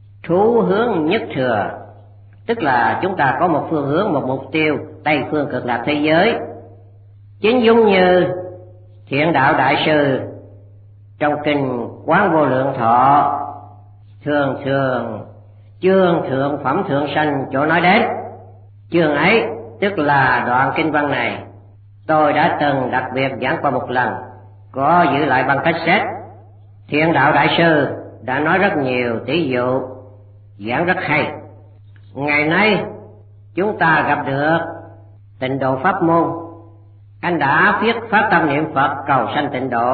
thú hướng nhất thừa, tức là chúng ta có một phương hướng, một mục tiêu Tây phương cực lạc thế giới. Chính giống như Thiện Đạo Đại Sư trong kinh Quán Vô Lượng Thọ thường thường chương thượng phẩm thượng sanh chỗ nói đến. Chương ấy tức là đoạn kinh văn này tôi đã từng đặc biệt giảng qua một lần, có giữ lại băng cassette. Thiện Đạo Đại Sư đã nói rất nhiều tỷ dụ, giảng rất hay. Ngày nay chúng ta gặp được Tịnh Độ pháp môn, anh đã viết pháp tâm niệm Phật cầu sanh tịnh độ.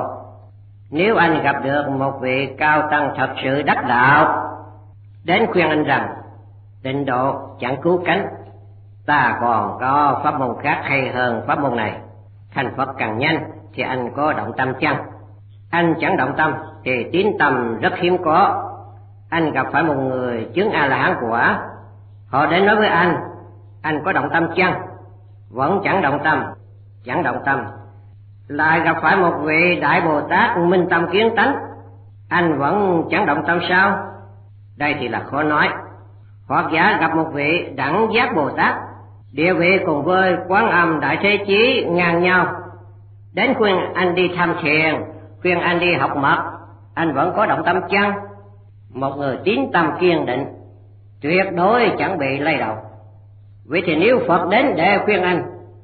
Nếu anh gặp được một vị cao tăng thật sự đắc đạo đến khuyên anh rằng tịnh độ chẳng cứu cánh, ta còn có pháp môn khác hay hơn pháp môn này, thành Phật càng nhanh, thì anh có động tâm chăng? Anh chẳng động tâm thì tín tâm rất hiếm có. Anh gặp phải một người chứng A La Hán quả, họ đến nói với anh, anh có động tâm chăng? Vẫn chẳng động tâm, chẳng động tâm. Lại gặp phải một vị Đại Bồ Tát minh tâm kiến tánh, anh vẫn chẳng động tâm sao? Đây thì là khó nói. Hoặc giả gặp một vị Đẳng Giác Bồ Tát, địa vị cùng với Quán Âm Đại Thế Chí ngang nhau, đến khuyên anh đi tham thiền, khuyên anh đi học mật, anh vẫn có động tâm chăng? Một người tín tâm kiên định tuyệt đối chẳng bị lay động. Vậy thì nếu Phật đến để khuyên anh,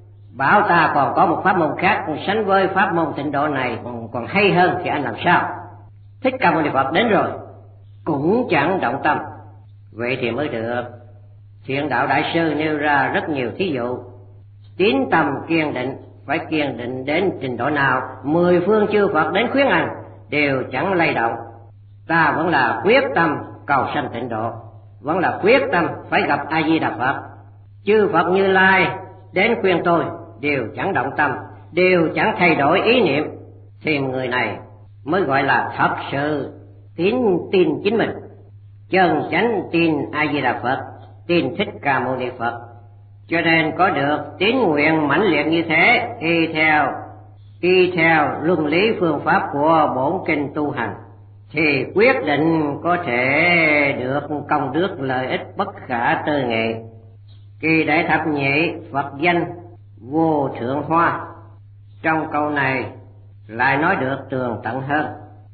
bảo ta còn có một pháp môn khác sánh với pháp môn tịnh độ này còn, còn hay hơn, thì anh làm sao? Thích Ca Mâu Ni Phật đến rồi cũng chẳng động tâm. Vậy thì mới được. Thiện Đạo Đại Sư nêu ra rất nhiều thí dụ. Tín tâm kiên định, phải kiên định đến trình độ nào, mười phương chư Phật đến khuyên anh đều chẳng lay động. Ta vẫn là quyết tâm cầu sanh tịnh độ, vẫn là quyết tâm phải gặp A Di Đà Phật. Chư Phật Như Lai đến khuyên tôi đều chẳng động tâm, đều chẳng thay đổi ý niệm, thì người này mới gọi là thật sự tín tin chính mình, chân chánh tin A Di Đà Phật, tin Thích Ca Mâu Ni Phật. Cho nên có được tín nguyện mãnh liệt như thế, y theo y theo luân lý phương pháp của bổn kinh tu hành, thì quyết định có thể được công đức lợi ích bất khả tư nghị. Kỳ Đại Thập Nhị Phật danh vô thượng hoa, trong câu này lại nói được tường tận hơn.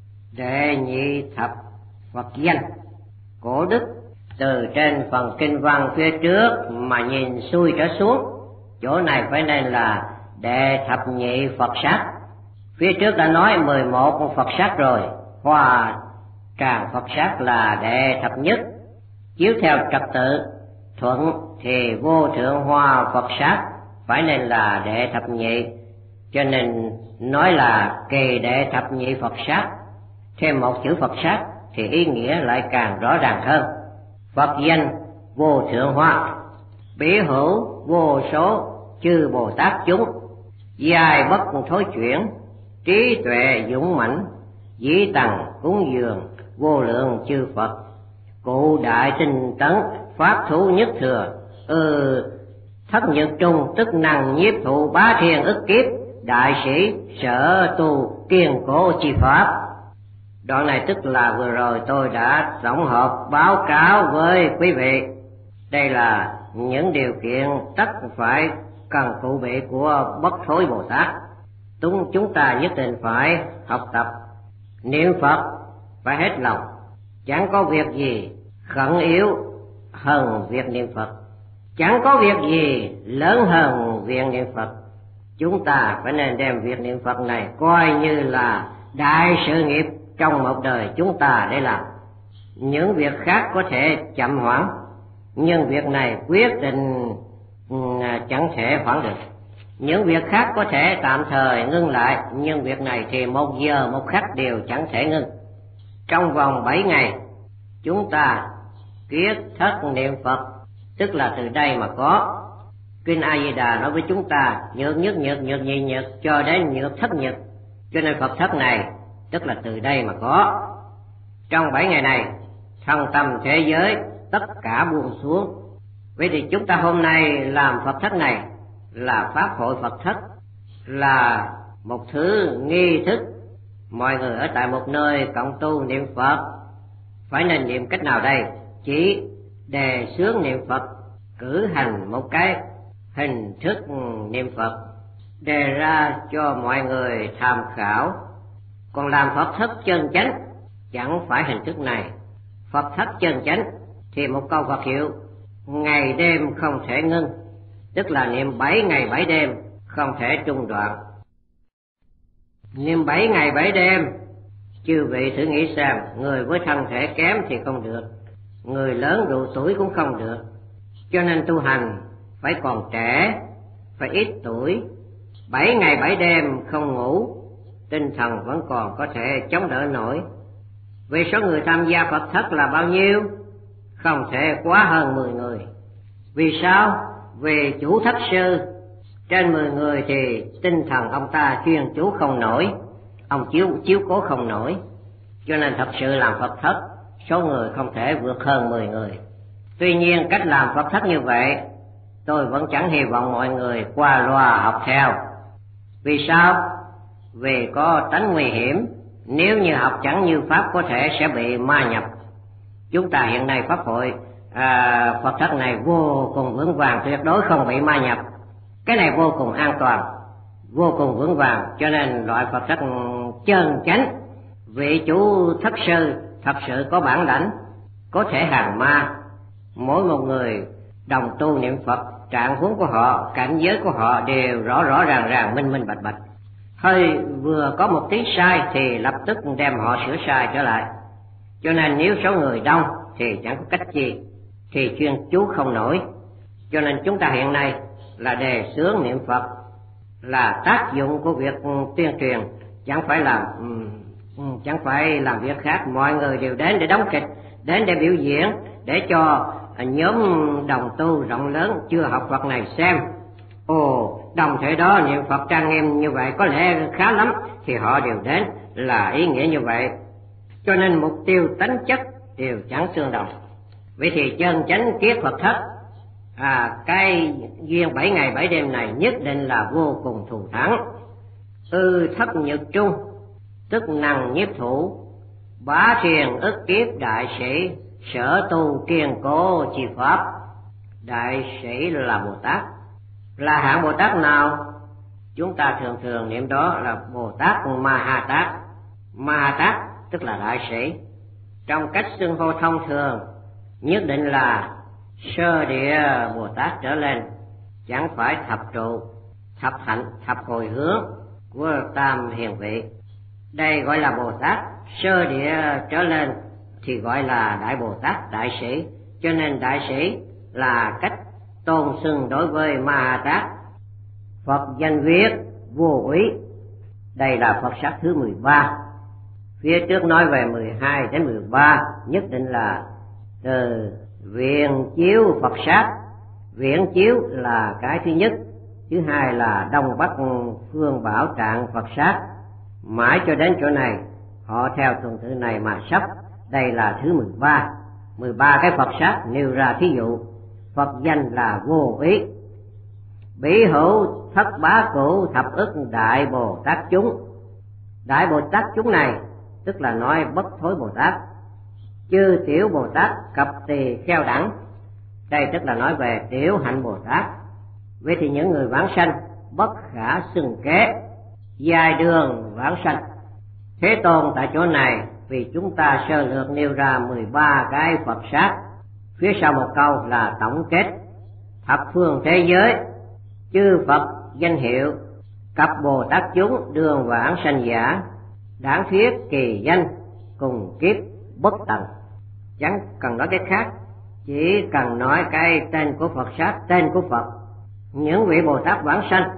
Đệ nhị thập Phật danh, cổ đức từ trên phần kinh văn phía trước mà nhìn xuôi trở xuống, chỗ này phải nên là đệ thập nhị Phật sát. Phía trước đã nói mười một Phật sát rồi, hoa tràng Phật sát là đệ thập nhất. Chiếu theo trật tự thuận thì vô thượng hoa Phật sát phải nên là đệ thập nhị, cho nên nói là kỳ đệ thập nhị Phật sát. Thêm một chữ Phật sát thì ý nghĩa lại càng rõ ràng hơn. Phật danh vô thượng hoa, bỉ hữu vô số chư Bồ Tát chúng, dài bất thối chuyển, trí tuệ dũng mãnh, dĩ tầng cúng dường vô lượng chư Phật, cụ đại tinh tấn, pháp thú nhất thừa, ừ thất nhật trung tức năng nhiếp thụ bá thiên ức kiếp, đại sĩ sở tu kiên cố chi pháp. Đoạn này tức là vừa rồi tôi đã tổng hợp báo cáo với quý vị. Đây là những điều kiện tất phải cần cụ bị của bất thối Bồ Tát. Chúng, chúng ta nhất định phải học tập niệm Phật phải hết lòng, chẳng có việc gì khẩn yếu hơn việc niệm Phật, chẳng có việc gì lớn hơn việc niệm Phật. Chúng ta phải nên đem việc niệm Phật này coi như là đại sự nghiệp trong một đời chúng ta để làm. Những việc khác có thể chậm hoãn, nhưng việc này quyết định chẳng thể hoãn được. Những việc khác có thể tạm thời ngưng lại, nhưng việc này thì một giờ một khắc đều chẳng thể ngưng. Trong vòng bảy ngày, chúng ta kiết thất niệm Phật, tức là từ đây mà có. Kinh A Di Đà nói với chúng ta nhược nhất nhược nhược nhị nhược cho đến nhược thất nhược, cho nên Phật thất này tức là từ đây mà có. Trong bảy ngày này, thân tâm thế giới tất cả buông xuống. Vậy thì chúng ta hôm nay làm Phật thất này là pháp hội Phật thất, là một thứ nghi thức. Mọi người ở tại một nơi cộng tu niệm Phật, phải nên niệm cách nào đây? Chỉ đề xướng niệm Phật, cử hành một cái hình thức niệm Phật, đề ra cho mọi người tham khảo. Còn làm Phật thất chân chánh chẳng phải hình thức này. Phật thất chân chánh thì một câu Phật hiệu ngày đêm không thể ngưng, tức là niệm bảy ngày bảy đêm không thể trung đoạn. Niệm bảy ngày bảy đêm, chư vị thử nghĩ xem, người với thân thể kém thì không được, người lớn độ tuổi cũng không được. Cho nên tu hành phải còn trẻ, phải ít tuổi, bảy ngày bảy đêm không ngủ, tinh thần vẫn còn có thể chống đỡ nổi. Vì số người tham gia Phật thất là bao nhiêu? Không thể quá hơn mười người. Vì sao? Vì chủ thất sư trên mười người thì tinh thần ông ta chuyên chú không nổi, ông chiếu chiếu cố không nổi, cho nên thật sự làm Phật thất số người không thể vượt hơn mười người. Tuy nhiên cách làm Phật thất như vậy tôi vẫn chẳng hy vọng mọi người qua loa học theo. Vì sao? Vì có tánh nguy hiểm, nếu như học chẳng như pháp có thể sẽ bị ma nhập. Chúng ta hiện nay pháp hội à, Phật thất này vô cùng vững vàng, tuyệt đối không bị ma nhập. Cái này vô cùng an toàn, vô cùng vững vàng, cho nên loại Phật thất chân chánh, vị chủ thất sư thật sự có bản lãnh, có thể hàng ma. Mỗi một người đồng tu niệm Phật, trạng huống của họ, cảnh giới của họ đều rõ rõ ràng ràng, minh minh bạch bạch. Hơi vừa có một tí sai thì lập tức đem họ sửa sai trở lại. Cho nên nếu số người đông thì chẳng có cách gì, thì chuyên chú không nổi. Cho nên chúng ta hiện nay là đề xướng niệm Phật, là tác dụng của việc tuyên truyền, chẳng phải làm chẳng phải làm việc khác. Mọi người đều đến để đóng kịch, đến để biểu diễn, để cho nhóm đồng tu rộng lớn chưa học Phật này xem. Ồ, đồng thể đó niệm Phật trang nghiêm như vậy có lẽ khá lắm, thì họ đều đến, là ý nghĩa như vậy. Cho nên mục tiêu tánh chất đều chẳng tương đồng. Vậy thì chân chánh kiết Phật thất, à, cái duyên bảy ngày bảy đêm này nhất định là vô cùng thù thắng. Ư thất nhật trung, tức năng nhiếp thủ, bá thiền ức kiếp đại sĩ, sở tu kiên cố chi pháp. Đại sĩ là Bồ Tát. Là hạng Bồ Tát nào? Chúng ta thường thường niệm đó là Bồ Tát Ma Ha Tát. Ma Ha Tát tức là đại sĩ. Trong cách xưng hô thông thường nhất định là sơ địa Bồ Tát trở lên, chẳng phải thập trụ, thập hạnh, thập hồi hướng của tam hiền vị. Đây gọi là Bồ Tát. Sơ địa trở lên thì gọi là Đại Bồ Tát, đại sĩ. Cho nên đại sĩ là cách tôn xưng đối với Ma Ha Tát. Phật danh viết vô úy. Đây là Phật sát thứ mười ba. Phía trước nói về mười hai đến mười ba, nhất định là từ viện chiếu Phật sát. Viện chiếu là cái thứ nhất, thứ hai là Đông Bắc Phương Bảo Trạng Phật sát. Mãi cho đến chỗ này họ theo tuần tự này mà sắp. Đây là thứ mười ba. Mười ba cái Phật sát nêu ra thí dụ. Phật danh là vô ý. Bỉ hữu thất bá cụ thập ức đại Bồ Tát chúng. Đại Bồ Tát chúng này tức là nói bất thối Bồ Tát, chư tiểu Bồ Tát cập tỳ kheo đẳng. Đây tức là nói về tiểu hạnh Bồ Tát. Vậy thì những người vãng sanh bất khả xưng kế, dài đường vãng sanh. Thế Tôn tại chỗ này vì chúng ta sơ lược nêu ra mười ba cái Phật sát, phía sau một câu là tổng kết. Thập phương thế giới chư Phật danh hiệu, cặp Bồ Tát chúng đường vãng sanh giả, đáng thuyết kỳ danh cùng kiếp bất tận. Chẳng cần nói cái khác, chỉ cần nói cái tên của Phật sát, tên của Phật. Những vị Bồ Tát vãng sanh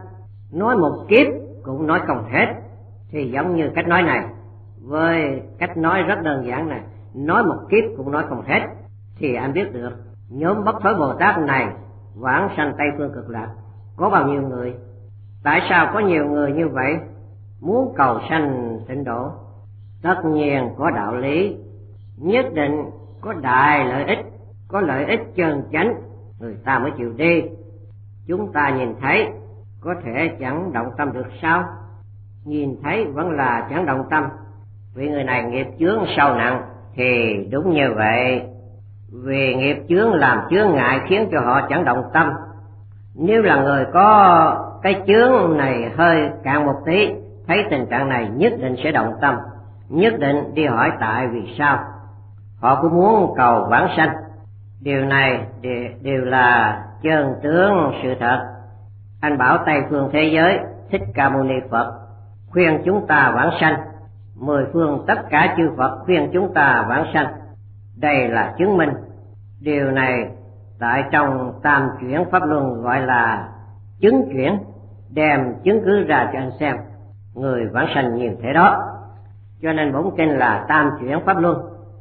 nói một kiếp cũng nói không hết. Thì giống như cách nói này với cách nói rất đơn giản này, nói một kiếp cũng nói không hết, thì anh biết được nhóm Bất Thối Bồ Tát này vãng sanh Tây Phương Cực Lạc có bao nhiêu người. Tại sao có nhiều người như vậy muốn cầu sanh tịnh độ? Tất nhiên có đạo lý, nhất định có đại lợi ích, có lợi ích chân chánh, người ta mới chịu đi. Chúng ta nhìn thấy có thể chẳng động tâm được sao? Nhìn thấy vẫn là chẳng động tâm. Vì người này nghiệp chướng sâu nặng thì đúng như vậy. Vì nghiệp chướng làm chướng ngại khiến cho họ chẳng động tâm. Nếu là người có cái chướng này hơi cạn một tí, thấy tình trạng này nhất định sẽ động tâm, nhất định đi hỏi tại vì sao. Họ cứ muốn cầu vãng sanh. Điều này đều là chân tướng sự thật. Anh bảo Tây Phương thế giới Thích Ca Mâu Ni Phật khuyên chúng ta vãng sanh, mười phương tất cả chư Phật khuyên chúng ta vãng sanh. Đây là chứng minh. Điều này tại trong Tam Chuyển Pháp Luân gọi là chứng chuyển, đem chứng cứ ra cho anh xem. Người vãng sanh nhiều thế đó. Cho nên bổn kinh là Tam Chuyển Pháp Luân,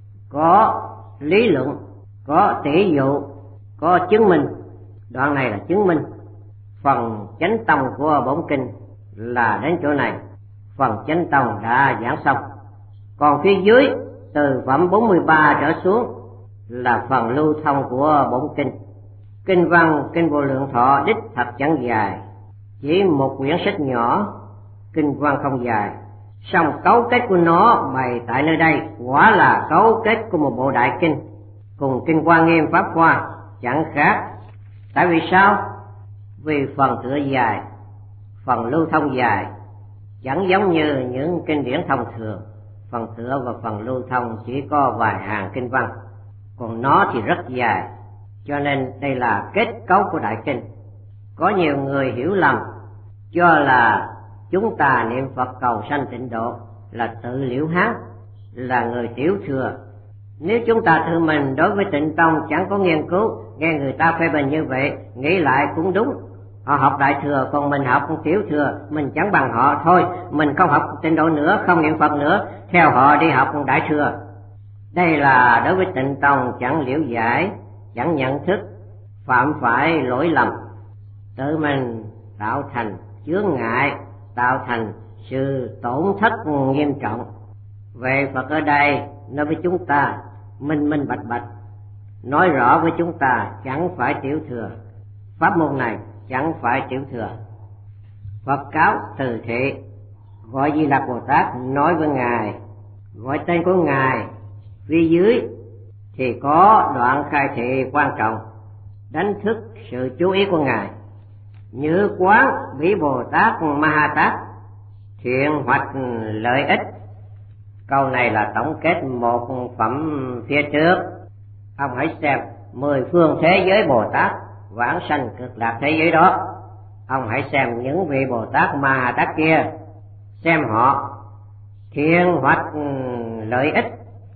có lý luận, có tỷ dụ, có chứng minh. Đoạn này là chứng minh. Phần chánh tông của bổn kinh là đến chỗ này, phần chánh tông đã giảng xong. Còn phía dưới từ phẩm bốn mươi ba trở xuống là phần lưu thông của bổn kinh. Kinh văn Kinh Vô Lượng Thọ đích thật chẳng dài, chỉ một quyển sách nhỏ. Kinh văn không dài, song cấu kết của nó bày tại nơi đây quả là cấu kết của một bộ đại kinh, cùng Kinh Hoa Nghiêm Pháp Hoa chẳng khác. Tại vì sao? Vì phần tựa dài, phần lưu thông dài, chẳng giống như những kinh điển thông thường. Phần tựa và phần lưu thông chỉ có vài hàng kinh văn, còn nó thì rất dài, cho nên đây là kết cấu của đại kinh. Có nhiều người hiểu lầm, cho là chúng ta niệm Phật cầu sanh tịnh độ là tự liễu hán, là người tiểu thừa. Nếu chúng ta tự mình đối với tịnh tông chẳng có nghiên cứu, nghe người ta phê bình như vậy, nghĩ lại cũng đúng. Họ học đại thừa, còn mình học tiểu thừa, mình chẳng bằng họ thôi. Mình không học tịnh độ nữa, không niệm Phật nữa, theo họ đi học đại thừa. Đây là đối với tịnh tông chẳng liễu giải, chẳng nhận thức, phạm phải lỗi lầm, tự mình tạo thành chướng ngại, tạo thành sự tổn thất nghiêm trọng. Về Phật ở đây nói với chúng ta minh minh bạch bạch, nói rõ với chúng ta chẳng phải tiểu thừa, pháp môn này chẳng phải tiểu thừa. Phật cáo từ thị, gọi Di Lặc Bồ Tát nói với Ngài, gọi tên của Ngài. Phía dưới thì có đoạn khai thị quan trọng, đánh thức sự chú ý của Ngài. Như quán Bỉ Bồ Tát Ma Ha Tát, thiện hoạch lợi ích. Câu này là tổng kết một phẩm phía trước. Ông hãy xem mười phương thế giới Bồ Tát vãng sanh cực lạc thế giới đó. Ông hãy xem những vị Bồ Tát Ma Ha Tát kia, xem họ thiện hoạch lợi ích.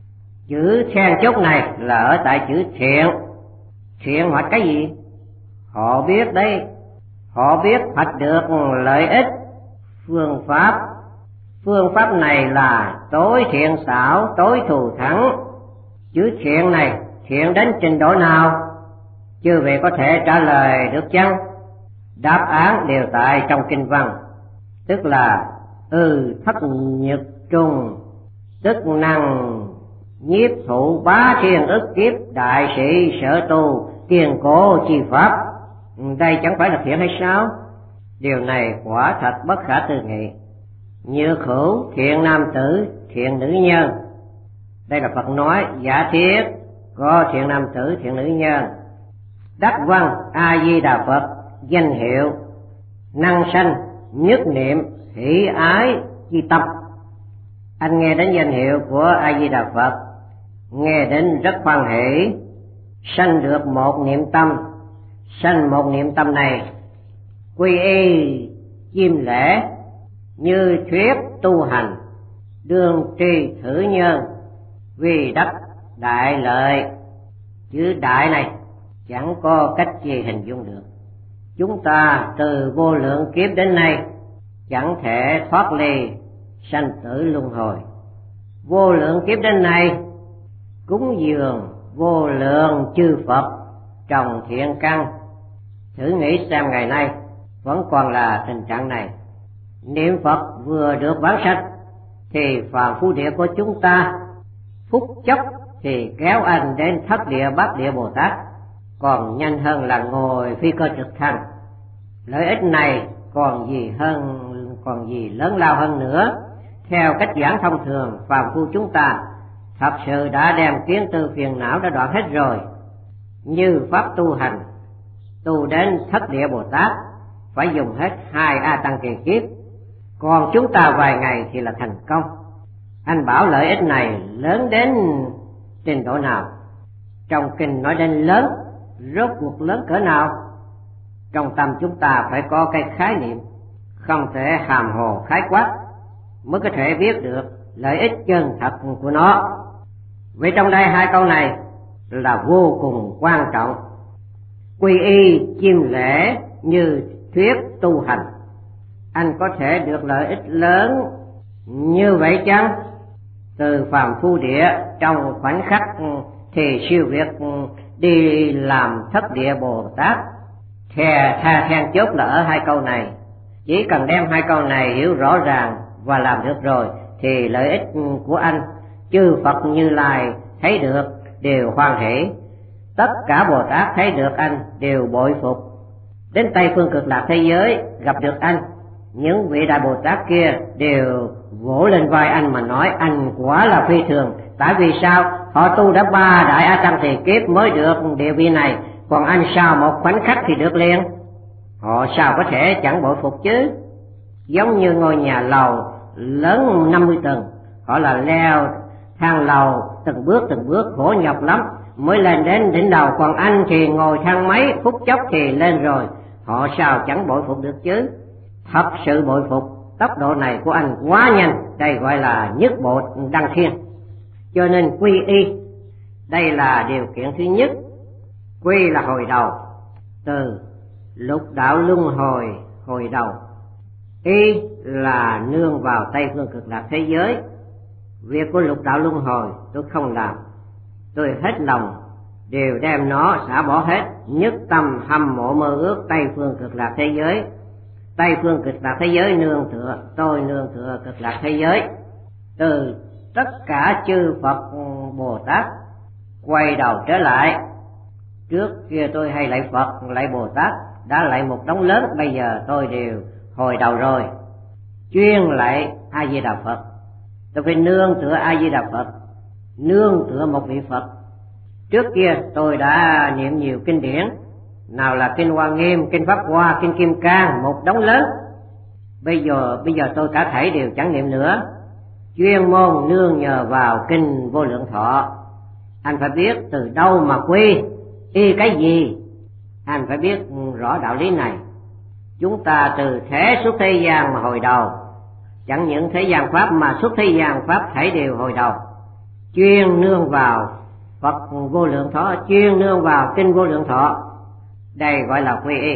Chữ then chốt này là ở tại chữ thiện. Thiện hoạch cái gì? Họ biết đấy, họ biết hoạch được lợi ích. Phương pháp, phương pháp này là tối thiện xảo, tối thù thắng. Chữ thiện này thiện đến trình độ nào? Chư vị có thể trả lời được chăng? Đáp án đều tại trong kinh văn, tức là ư thất nhật trung, tức năng nhiếp thụ bá thiên ức kiếp, đại sĩ sở tu kiên cố chi pháp. Đây chẳng phải là thiện hay sao? Điều này quả thật bất khả tư nghị. Như khửu thiện nam tử, thiện nữ nhân. Đây là Phật nói giả thiết có thiện nam tử, thiện nữ nhân. Đắc văn A Di Đà Phật, danh hiệu năng sanh nhất niệm hỷ ái chi tâm. Anh nghe đến danh hiệu của A Di Đà Phật, nghe đến rất hoan hỷ, sanh được một niệm tâm. Sanh một niệm tâm này quy y chiêm lễ, như thuyết tu hành, đương tri thử nhân, vì đắc đại lợi. Chữ đại này chẳng có cách gì hình dung được. Chúng ta từ vô lượng kiếp đến nay chẳng thể thoát ly sanh tử luân hồi. Vô lượng kiếp đến nay cúng dường vô lượng chư Phật trồng thiện căn. Thử nghĩ xem ngày nay vẫn còn là tình trạng này. Niệm Phật vừa được vãng sanh thì phàm phu địa của chúng ta phút chốc thì kéo anh đến thất địa bát địa Bồ Tát, còn nhanh hơn là ngồi phi cơ trực thăng. Lợi ích này còn gì hơn, còn gì lớn lao hơn nữa. Theo cách giảng thông thường, phàm phu chúng ta thật sự đã đem kiến tư phiền não đã đoạn hết rồi. Như pháp tu hành, tu đến thất địa Bồ Tát phải dùng hết hai a tăng kỳ kiếp, còn chúng ta vài ngày thì là thành công. Anh bảo lợi ích này lớn đến trình độ nào? Trong kinh nói đến lớn, rốt cuộc lớn cỡ nào? Trong tâm chúng ta phải có cái khái niệm, không thể hàm hồ khái quát mới có thể biết được lợi ích chân thật của nó. Vì trong đây hai câu này là vô cùng quan trọng. Quy y chiêm lễ như thuyết tu hành. Anh có thể được lợi ích lớn như vậy chăng? Từ phàm phu địa trong khoảnh khắc thì siêu việt đi làm thất địa Bồ Tát. Thè tha then chốt là ở hai câu này. Chỉ cần đem hai câu này hiểu rõ ràng và làm được rồi thì lợi ích của anh chư Phật Như Lai thấy được đều hoan hỷ, tất cả Bồ Tát thấy được anh đều bội phục. Đến Tây Phương Cực Lạc thế giới gặp được anh, những vị đại Bồ Tát kia đều vỗ lên vai anh mà nói anh quả là phi thường. Tại vì sao? Họ tu đã ba đại a tăng thì kiếp mới được địa vị này, còn anh sao một khoảnh khắc thì được liền? Họ sao có thể chẳng bội phục chứ? Giống như ngôi nhà lầu lớn năm mươi tầng, họ là leo thang lầu từng bước từng bước khổ nhọc lắm mới lên đến đỉnh đầu, còn anh thì ngồi thang máy phút chốc thì lên rồi. Họ sao chẳng bội phục được chứ? Thật sự bội phục, tốc độ này của anh quá nhanh, đây gọi là nhất bộ đăng thiên. Cho nên quy y, đây là điều kiện thứ nhất. Quy là hồi đầu, từ lục đạo luân hồi hồi đầu. Y là nương vào Tây Phương Cực Lạc thế giới. Việc của lục đạo luân hồi tôi không làm, tôi hết lòng đều đem nó xả bỏ hết, nhất tâm hâm mộ mơ ước Tây Phương Cực Lạc thế giới. Tây Phương Cực Lạc thế giới nương tựa, tôi nương tựa Cực Lạc thế giới. Từ tất cả chư Phật Bồ Tát quay đầu trở lại. Trước kia tôi hay lạy Phật, lạy Bồ Tát, đã lạy một đống lớn, bây giờ tôi đều hồi đầu rồi, chuyên lạy A Di Đà Phật. Tôi phải nương tựa A Di Đà Phật, nương tựa một vị Phật. Trước kia tôi đã niệm nhiều kinh điển, nào là kinh Hoa Nghiêm, kinh Pháp Hoa, kinh Kim Cang, một đống lớn. Bây giờ bây giờ tôi cả thảy đều chẳng niệm nữa, chuyên môn nương nhờ vào kinh Vô Lượng Thọ. Anh phải biết từ đâu mà quy y cái gì, anh phải biết rõ đạo lý này. Chúng ta từ thế xuất thế gian mà hồi đầu, chẳng những thế gian pháp mà xuất thế gian pháp thảy đều hồi đầu, chuyên nương vào Phật Vô Lượng Thọ, chuyên nương vào kinh Vô Lượng Thọ. Đây gọi là quy y.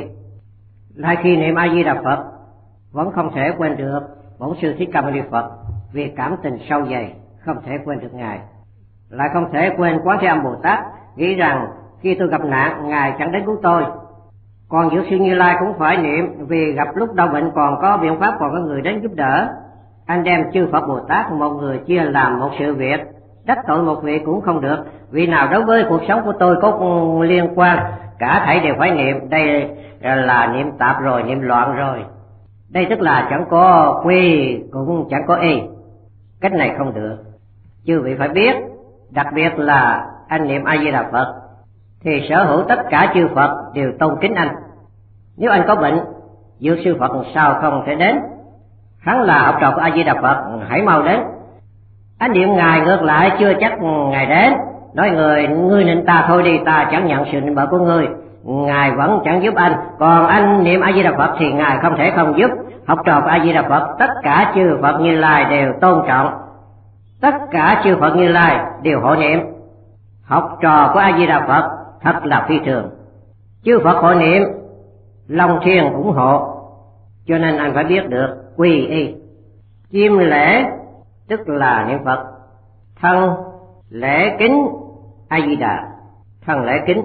Lại khi niệm A Di Đà Phật vẫn không thể quên được Bổn Sư Thích Ca Mâu Ni Phật, vì cảm tình sâu dày không thể quên được ngài. Lại không thể quên Quán Thế Âm Bồ Tát, nghĩ rằng khi tôi gặp nạn ngài chẳng đến cứu tôi. Còn Dược Sư Như Lai cũng phải niệm, vì gặp lúc đau bệnh còn có biện pháp, còn có người đến giúp đỡ. Anh đem chư Phật Bồ Tát một người chia làm một sự việc, đắc tội một vị cũng không được, vị nào đối với cuộc sống của tôi có liên quan, cả thảy đều phải niệm. Đây là niệm tạp rồi, niệm loạn rồi. Đây tức là chẳng có quy cũng chẳng có y. Cách này không được. Chư vị phải biết, đặc biệt là anh niệm A Di Đà Phật thì sở hữu tất cả chư Phật đều tôn kính anh. Nếu anh có bệnh, Dược Sư Phật sao không thể đến? Hắn là học trò của A Di Đà Phật, hãy mau đến. Anh niệm ngài ngược lại chưa chắc ngài đến, nói người ngươi niệm ta thôi đi, ta chẳng nhận sự niệm bợ của ngươi, ngài vẫn chẳng giúp anh. Còn anh niệm A Di Đà Phật thì ngài không thể không giúp. Học trò của A Di Đà Phật, tất cả chư Phật Như Lai đều tôn trọng, tất cả chư Phật Như Lai đều hộ niệm. Học trò của A Di Đà Phật thật là phi thường. Chư Phật hộ niệm lòng thiền ủng hộ, cho nên anh phải biết được quy y. Chiêm lễ tức là niệm Phật, thân lễ kính A Di Đà, thân lễ kính.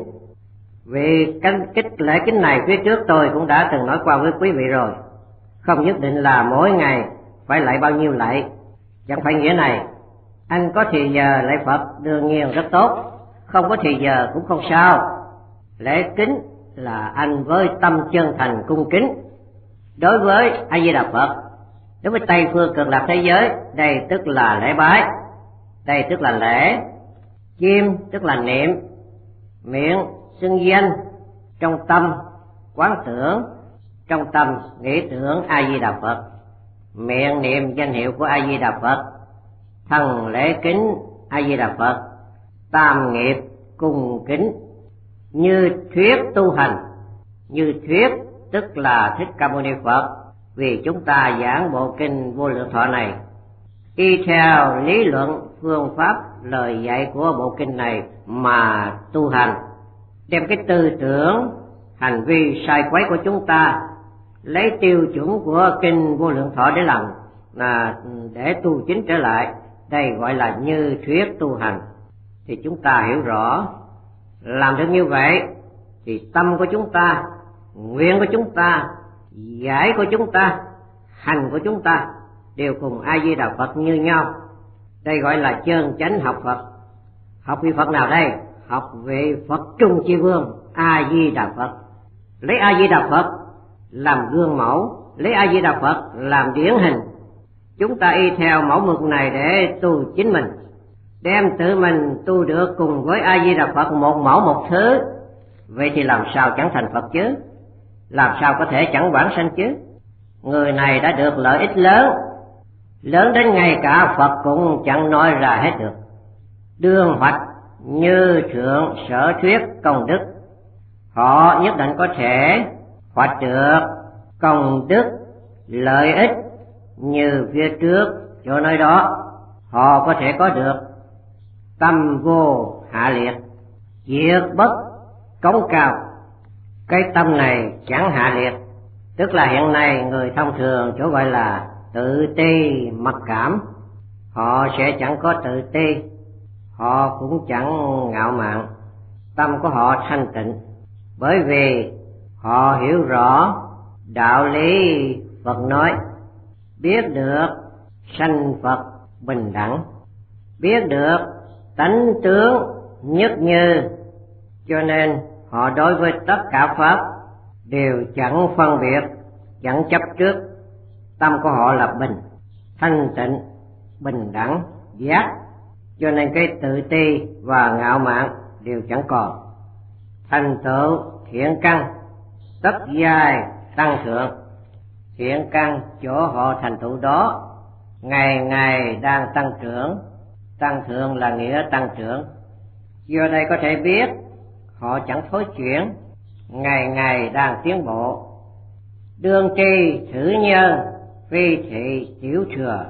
Vì cái, cái lễ kính này phía trước tôi cũng đã từng nói qua với quý vị rồi, không nhất định là mỗi ngày phải lạy bao nhiêu lạy, chẳng phải nghĩa này. Anh có thì giờ lạy Phật đương nhiên rất tốt, không có thì giờ cũng không sao. Lễ kính là anh với tâm chân thành cung kính đối với A Di Đà Phật. Đối với Tây phương cực lạc thế giới, đây tức là lễ bái, đây tức là lễ. Chiêm tức là niệm, miệng xưng danh, trong tâm quán tưởng, trong tâm nghĩ tưởng A Di Đà Phật, miệng niệm danh hiệu của A Di Đà Phật, thân lễ kính A Di Đà Phật, tam nghiệp cung kính. Như thuyết tu hành, như thuyết tức là Thích Ca Mâu Ni Phật, vì chúng ta giảng bộ kinh Vô Lượng Thọ này y theo lý luận phương pháp lời dạy của bộ kinh này mà tu hành, đem cái tư tưởng hành vi sai quấy của chúng ta lấy tiêu chuẩn của kinh Vô Lượng Thọ để làm là để tu chính trở lại, đây gọi là như thuyết tu hành. Thì chúng ta hiểu rõ, làm được như vậy thì tâm của chúng ta, nguyện của chúng ta, giải của chúng ta, hành của chúng ta đều cùng A Di Đà Phật như nhau. Đây gọi là chân chánh học Phật. Học vị Phật nào đây? Học vị Phật Trung Chi Vương A Di Đà Phật. Lấy A Di Đà Phật làm gương mẫu, lấy A Di Đà Phật làm điển hình. Chúng ta y theo mẫu mực này để tu chính mình, đem tự mình tu được cùng với A Di Đà Phật một mẫu một thứ. Vậy thì làm sao chẳng thành Phật chứ? Làm sao có thể chẳng vãng sanh chứ? Người này đã được lợi ích lớn, lớn đến ngay cả Phật cũng chẳng nói ra hết được. Đương hoạch như thượng sở thuyết công đức, họ nhất định có thể hoạch được công đức lợi ích như phía trước chỗ nơi đó. Họ có thể có được tâm vô hạ liệt, diệt bất cống cao. Cái tâm này chẳng hạ liệt, tức là hiện nay người thông thường chỗ gọi là tự ti mặc cảm. Họ sẽ chẳng có tự ti, họ cũng chẳng ngạo mạn, tâm của họ thanh tịnh, bởi vì họ hiểu rõ đạo lý Phật nói, biết được sanh Phật bình đẳng, biết được tánh tướng nhất như, cho nên họ đối với tất cả pháp đều chẳng phân biệt, chẳng chấp trước. Tâm của họ là bình, thanh tịnh, bình đẳng, giác, cho nên cái tự ti và ngạo mạn đều chẳng còn. Thành tựu thiện căn, tất giai tăng thượng. Thiện căn chỗ họ thành tựu đó ngày ngày đang tăng trưởng. Tăng thượng là nghĩa tăng trưởng. Do đây có thể biết họ chẳng thối chuyển, ngày ngày đang tiến bộ. Đương tri thử nhân, phi thị tiểu thừa,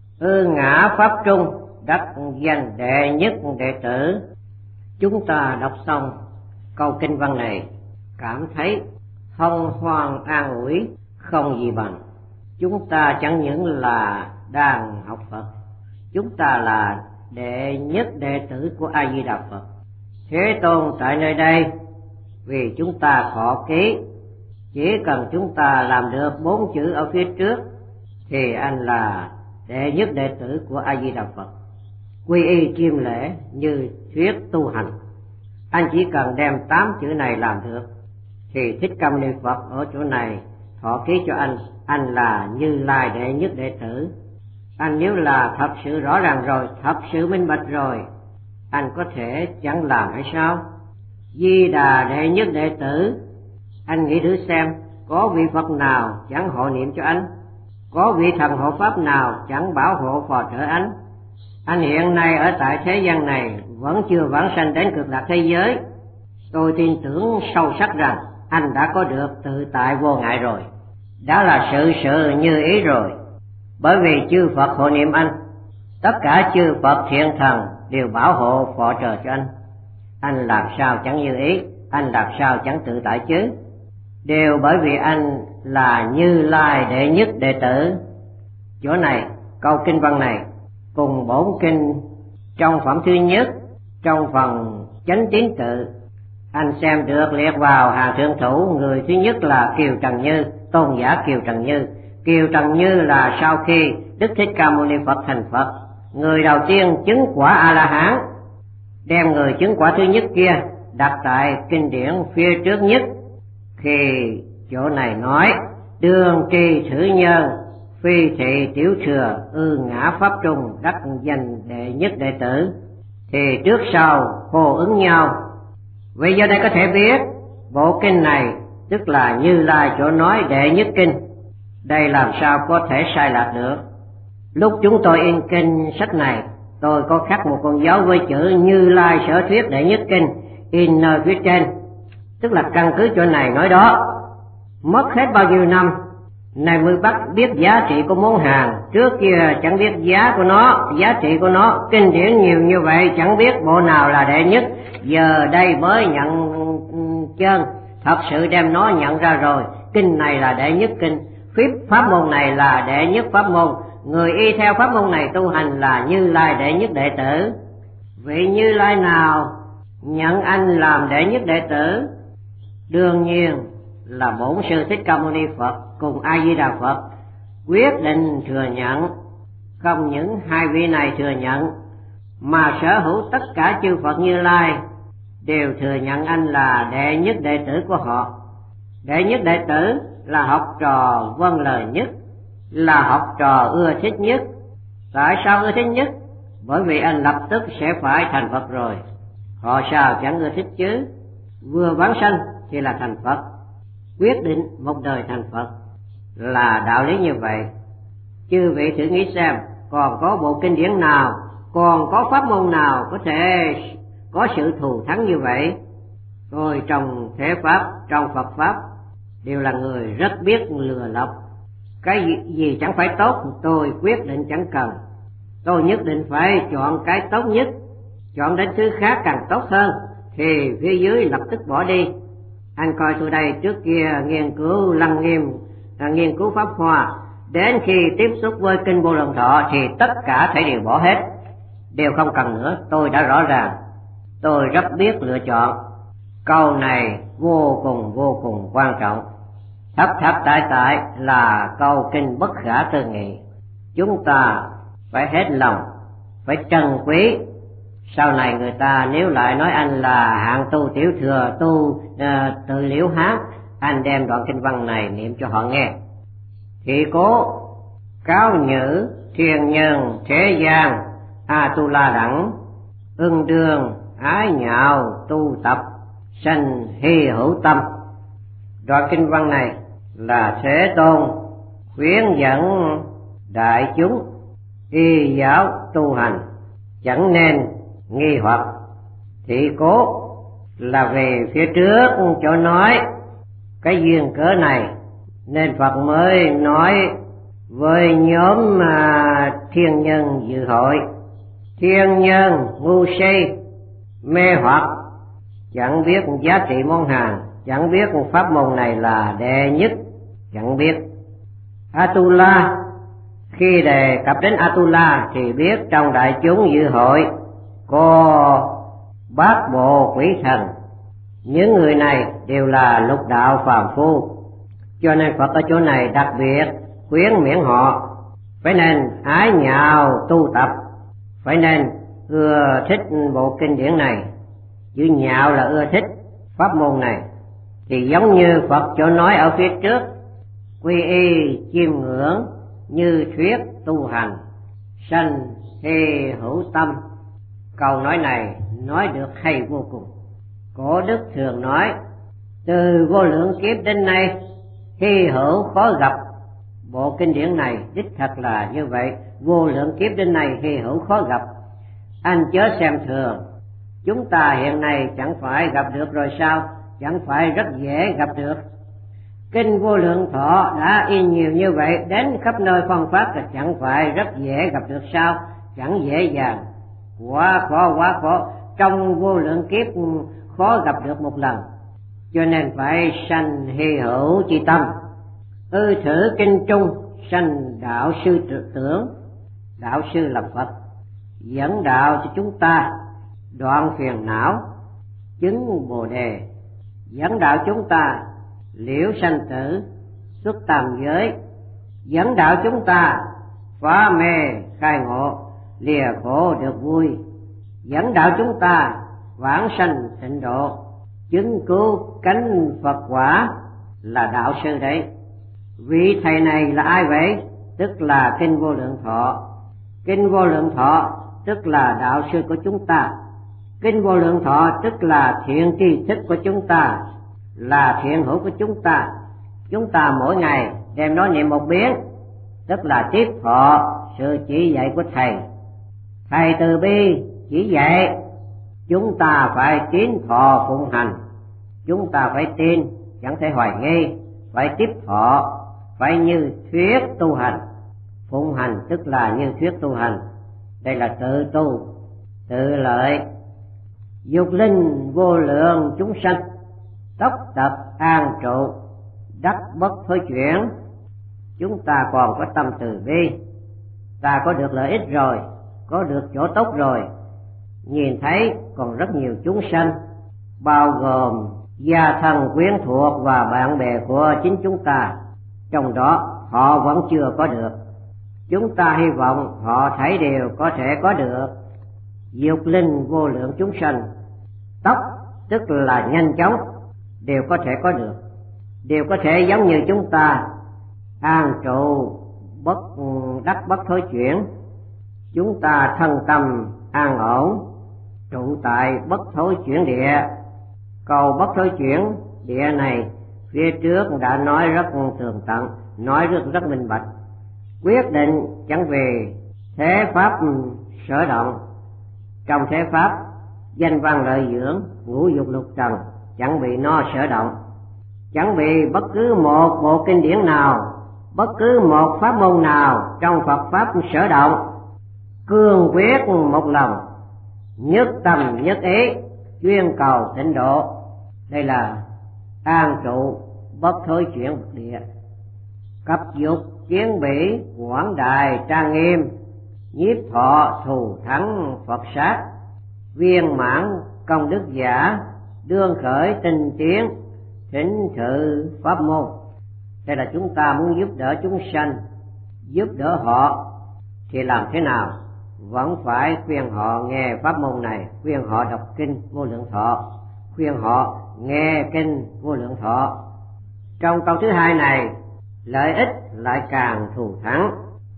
ư ngã pháp trung, đắc danh đệ nhất đệ tử. Chúng ta đọc xong câu kinh văn này, cảm thấy hân hoan an ủi không gì bằng. Chúng ta chẳng những là đang học Phật, chúng ta là đệ nhất đệ tử của A Di Đà Phật. Thế Tôn tại nơi đây vì chúng ta khổ ký, chỉ cần chúng ta làm được bốn chữ ở phía trước thì anh là đệ nhất đệ tử của A Di Đà Phật. Quy y chiêm lễ như thuyết tu hành, anh chỉ cần đem tám chữ này làm được thì Thích Ca Mâu Ni Phật ở chỗ này thọ ký cho anh, anh là Như Lai đệ nhất đệ tử. Anh nếu là thật sự rõ ràng rồi, thật sự minh bạch rồi, anh có thể chẳng làm hay sao? Di Đà đệ nhất đệ tử, anh nghĩ thử xem, có vị Phật nào chẳng hộ niệm cho anh? Có vị thần hộ pháp nào chẳng bảo hộ phò trợ anh? Anh hiện nay ở tại thế gian này vẫn chưa vãng sanh đến cực lạc thế giới. Tôi tin tưởng sâu sắc rằng anh đã có được tự tại vô ngại rồi, đã là sự sự như ý rồi. Bởi vì chư Phật hộ niệm anh, tất cả chư Phật thiện thần đều bảo hộ phò trợ cho anh. Anh làm sao chẳng như ý, anh làm sao chẳng tự tại chứ? đều bởi vì anh là Như Lai đệ nhất đệ tử. Chỗ này, câu kinh văn này cùng bổn kinh trong phẩm thứ nhất, trong phần chánh tín tự, anh xem được liệt vào hàng thượng thủ. Người thứ nhất là Kiều Trần Như, tôn giả Kiều Trần Như. Kiều Trần Như là sau khi Đức Thích Ca Mâu Ni Phật thành Phật, người đầu tiên chứng quả A La Hán, đem người chứng quả thứ nhất kia đặt tại kinh điển phía trước nhất. Khi chỗ này nói đương tri thử nhân, phi thị tiểu thừa, ư ngã pháp trung, đắc danh đệ nhất đệ tử, thì trước sau hô ứng nhau. Vậy do đây có thể biết bộ kinh này tức là Như Lai chỗ nói đệ nhất kinh. Đây làm sao có thể sai lạc được? Lúc chúng tôi in kinh sách này, tôi có khắc một con dấu với chữ Như Lai sở thuyết đệ nhất kinh in nơi phía trên, tức là căn cứ chỗ này nói đó. Mất hết bao nhiêu năm này mới bắt biết giá trị của món hàng, trước kia chẳng biết giá của nó, giá trị của nó, kinh điển nhiều như vậy chẳng biết bộ nào là đệ nhất. Giờ đây mới nhận chân, thật sự đem nó nhận ra rồi. Kinh này là đệ nhất kinh, phép pháp môn này là đệ nhất pháp môn, người y theo pháp môn này tu hành là Như Lai đệ nhất đệ tử. Vị Như Lai nào nhận anh làm đệ nhất đệ tử? Đương nhiên là bổn sư Thích Ca Mâu Ni Phật cùng A Di Đà Phật quyết định thừa nhận. Không những hai vị này thừa nhận, mà sở hữu tất cả chư Phật Như Lai đều thừa nhận anh là đệ nhất đệ tử của họ. Đệ nhất đệ tử là học trò vâng lời nhất, là học trò ưa thích nhất. Tại sao ưa thích nhất? Bởi vì anh lập tức sẽ phải thành Phật rồi. Họ sao chẳng ưa thích chứ? Vừa vãng sanh thì là thành Phật, quyết định một đời thành Phật, là đạo lý như vậy. Chư vị thử nghĩ xem, còn có bộ kinh điển nào, còn có pháp môn nào có thể có sự thù thắng như vậy? Tôi trong thế pháp, trong Phật pháp đều là người rất biết lừa lọc. Cái gì, gì chẳng phải tốt, tôi quyết định chẳng cần. Tôi nhất định phải chọn cái tốt nhất, chọn đến thứ khác càng tốt hơn thì phía dưới lập tức bỏ đi. Anh coi tôi đây, trước kia nghiên cứu Lăng Nghiêm, à, nghiên cứu Pháp Hoa, đến khi tiếp xúc với kinh Vô Lượng Thọ thì tất cả thể đều bỏ hết, đều không cần nữa. Tôi đã rõ ràng, tôi rất biết lựa chọn. Câu này vô cùng vô cùng quan trọng. Thấp thấp tại tại là câu kinh bất khả tư nghị. Chúng ta phải hết lòng, phải trân quý. Sau này người ta nếu lại nói anh là hạng tu tiểu thừa, tu uh, tự liễu hát, anh đem đoạn kinh văn này niệm cho họ nghe. Thì cố cáo nhữ thiên nhân thế gian a tu la đẳng, ưng đương ái nhạo tu tập sanh hy hữu tâm. Đoạn kinh văn này là Thế Tôn khuyến dẫn đại chúng y giáo tu hành, chẳng nên nghi hoặc. Thị cố là về phía trước chỗ nói cái duyên cớ này, nên Phật mới nói với nhóm mà thiên nhân dự hội. Thiên nhân ngu si mê hoặc, chẳng biết giá trị món hàng, chẳng biết pháp môn này là đệ nhất, chẳng biết. Atula, khi đề cập đến Atula thì biết trong đại chúng dự hội có bát bộ quỷ thần. Những người này đều là lục đạo phàm phu, cho nên Phật ở chỗ này đặc biệt khuyến miễn họ phải nên ái nhạo tu tập, phải nên ưa thích bộ kinh điển này. Chữ nhạo là ưa thích pháp môn này, thì giống như Phật chỗ nói ở phía trước, quy y chiêm ngưỡng như thuyết tu hành sanh hy hữu tâm. Câu nói này nói được hay vô cùng. Cổ đức thường nói từ vô lượng kiếp đến nay hy hữu khó gặp. Bộ kinh điển này đích thật là như vậy, vô lượng kiếp đến nay hy hữu khó gặp. Anh chớ xem thường, chúng ta hiện nay chẳng phải gặp được rồi sao? Chẳng phải rất dễ gặp được. Kinh Vô Lượng Thọ đã in nhiều như vậy, đến khắp nơi phân phát là chẳng phải rất dễ gặp được sao? Chẳng dễ dàng, quá khó quá khó. Trong vô lượng kiếp khó gặp được một lần. cho nên phải sanh hy hữu chi tâm. Ư thử kinh trung sanh đạo sư tưởng, đạo sư là Phật, dẫn đạo cho chúng ta đoạn phiền não, chứng bồ đề, dẫn đạo chúng ta liễu sanh tử, xuất tam giới, dẫn đạo chúng ta phá mê khai ngộ, lìa khổ được vui, dẫn đạo chúng ta vãng sanh tịnh độ, chứng cứu cánh Phật quả, là đạo sư đấy. Vị thầy này là ai vậy? Tức là Kinh Vô Lượng Thọ. Kinh Vô Lượng Thọ tức là đạo sư của chúng ta. Kinh Vô Lượng Thọ tức là thiện tri thức của chúng ta, là thiện hữu của chúng ta. Chúng ta mỗi ngày đem nó niệm một biến, tức là tiếp thọ sự chỉ dạy của thầy. Thầy từ bi chỉ dạy, chúng ta phải tín thọ phụng hành. Chúng ta phải tin, chẳng thể hoài nghi, phải tiếp thọ, phải như thuyết tu hành. Phụng hành tức là như thuyết tu hành, đây là tự tu, tự lợi. Dục linh vô lượng chúng sanh, tốc tập an trụ, đắc bất thối chuyển. Chúng ta còn có tâm từ bi, ta có được lợi ích rồi, có được chỗ tốt rồi, nhìn thấy còn rất nhiều chúng sanh, bao gồm gia thân quyến thuộc và bạn bè của chính chúng ta, trong đó họ vẫn chưa có được. Chúng ta hy vọng họ thấy đều có thể có được. Dục linh vô lượng chúng sanh, tốc tức là nhanh chóng, đều có thể có được, đều có thể giống như chúng ta. An trụ bất đắc bất thối chuyển, chúng ta thân tâm an ổn, trụ tại bất thối chuyển địa. Cầu bất thối chuyển địa này phía trước đã nói rất tường tận, nói rất rất minh bạch. Quyết định chẳng về thế pháp sở động, trong thế pháp danh văn lợi dưỡng ngũ dục lục trần chẳng bị nó sở động, chẳng bị bất cứ một bộ kinh điển nào, bất cứ một pháp môn nào trong Phật pháp sở động. Cương quyết một lòng, nhất tâm nhất ý, chuyên cầu tịnh độ, đây là an trụ bất thối chuyển địa. Cấp dục chiến bỉ quảng đại trang nghiêm, nhiếp thọ thù thắng Phật sát, viên mãn công đức giả, đương khởi tinh tiến, thỉnh thự pháp môn. Đây là chúng ta muốn giúp đỡ chúng sanh, giúp đỡ họ thì làm thế nào? Vẫn phải khuyên họ nghe pháp môn này, khuyên họ đọc kinh Vô Lượng Thọ, khuyên họ nghe kinh Vô Lượng Thọ. Trong câu thứ hai này, lợi ích lại càng thù thắng.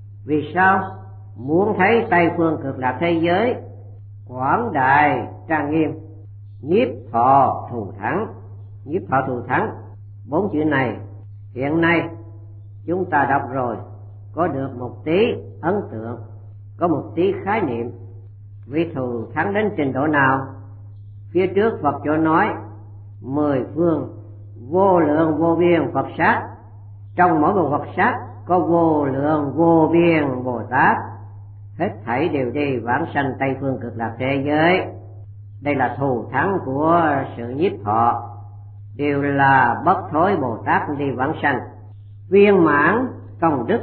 Vì sao? Muốn thấy Tây phương cực lạc thế giới quảng đại trang nghiêm, nhiếp thọ thù thắng. Nhiếp thọ thù thắng, bốn chữ này hiện nay chúng ta đọc rồi, có được một tí ấn tượng, có một tí khái niệm. Vì thù thắng đến trình độ nào? Phía trước Phật chỗ nói mười phương vô lượng vô biên Phật sát, trong mỗi một Phật sát có vô lượng vô biên Bồ Tát, hết thảy đều đi vãng sanh Tây phương cực lạc thế giới. Đây là thù thắng của sự nhiếp thọ, đều là bất thối Bồ Tát đi vãng sanh. Viên mãn công đức,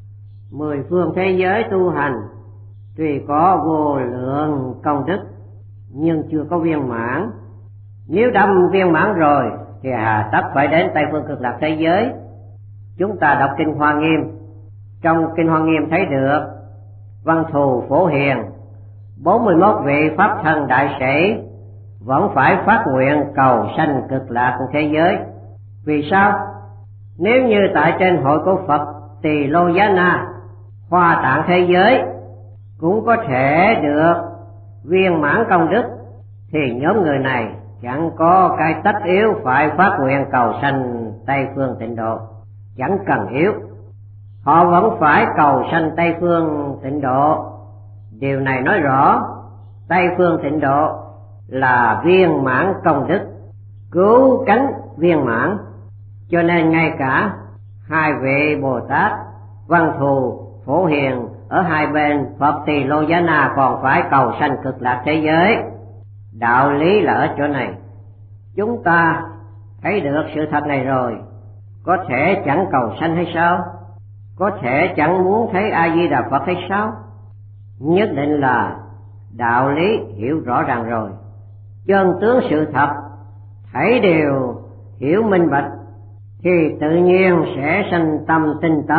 mười phương thế giới tu hành tuy có vô lượng công đức nhưng chưa có viên mãn. Nếu đâm viên mãn rồi thì hà tất phải đến Tây phương cực lạc thế giới. Chúng ta đọc kinh Hoa Nghiêm, trong kinh Hoa Nghiêm thấy được Văn Thù Phổ Hiền bốn mươi mốt vị pháp thân đại sĩ vẫn phải phát nguyện cầu sanh cực lạc thế giới. Vì sao? Nếu như tại trên hội của Phật Tỳ Lô Giá Na, Hoa Tạng thế giới cũng có thể được viên mãn công đức, thì nhóm người này chẳng có cái tất yếu phải phát nguyện cầu sanh Tây phương tịnh độ, chẳng cần yếu. Họ vẫn phải cầu sanh Tây phương tịnh độ. Điều này nói rõ Tây phương tịnh độ là viên mãn công đức, cứu cánh viên mãn. Cho nên ngay cả hai vị Bồ Tát Văn Thù Phổ Hiền ở hai bên Phật Tỳ Lô Giá Na còn phải cầu sanh cực lạc thế giới. Đạo lý là ở chỗ này. Chúng ta thấy được sự thật này rồi, có thể chẳng cầu sanh hay sao? Có thể chẳng muốn thấy A Di Đà Phật hay sao? Nhất định là đạo lý hiểu rõ ràng rồi, chân tướng sự thật thảy đều hiểu minh bạch, thì tự nhiên sẽ sanh tâm tinh tấn,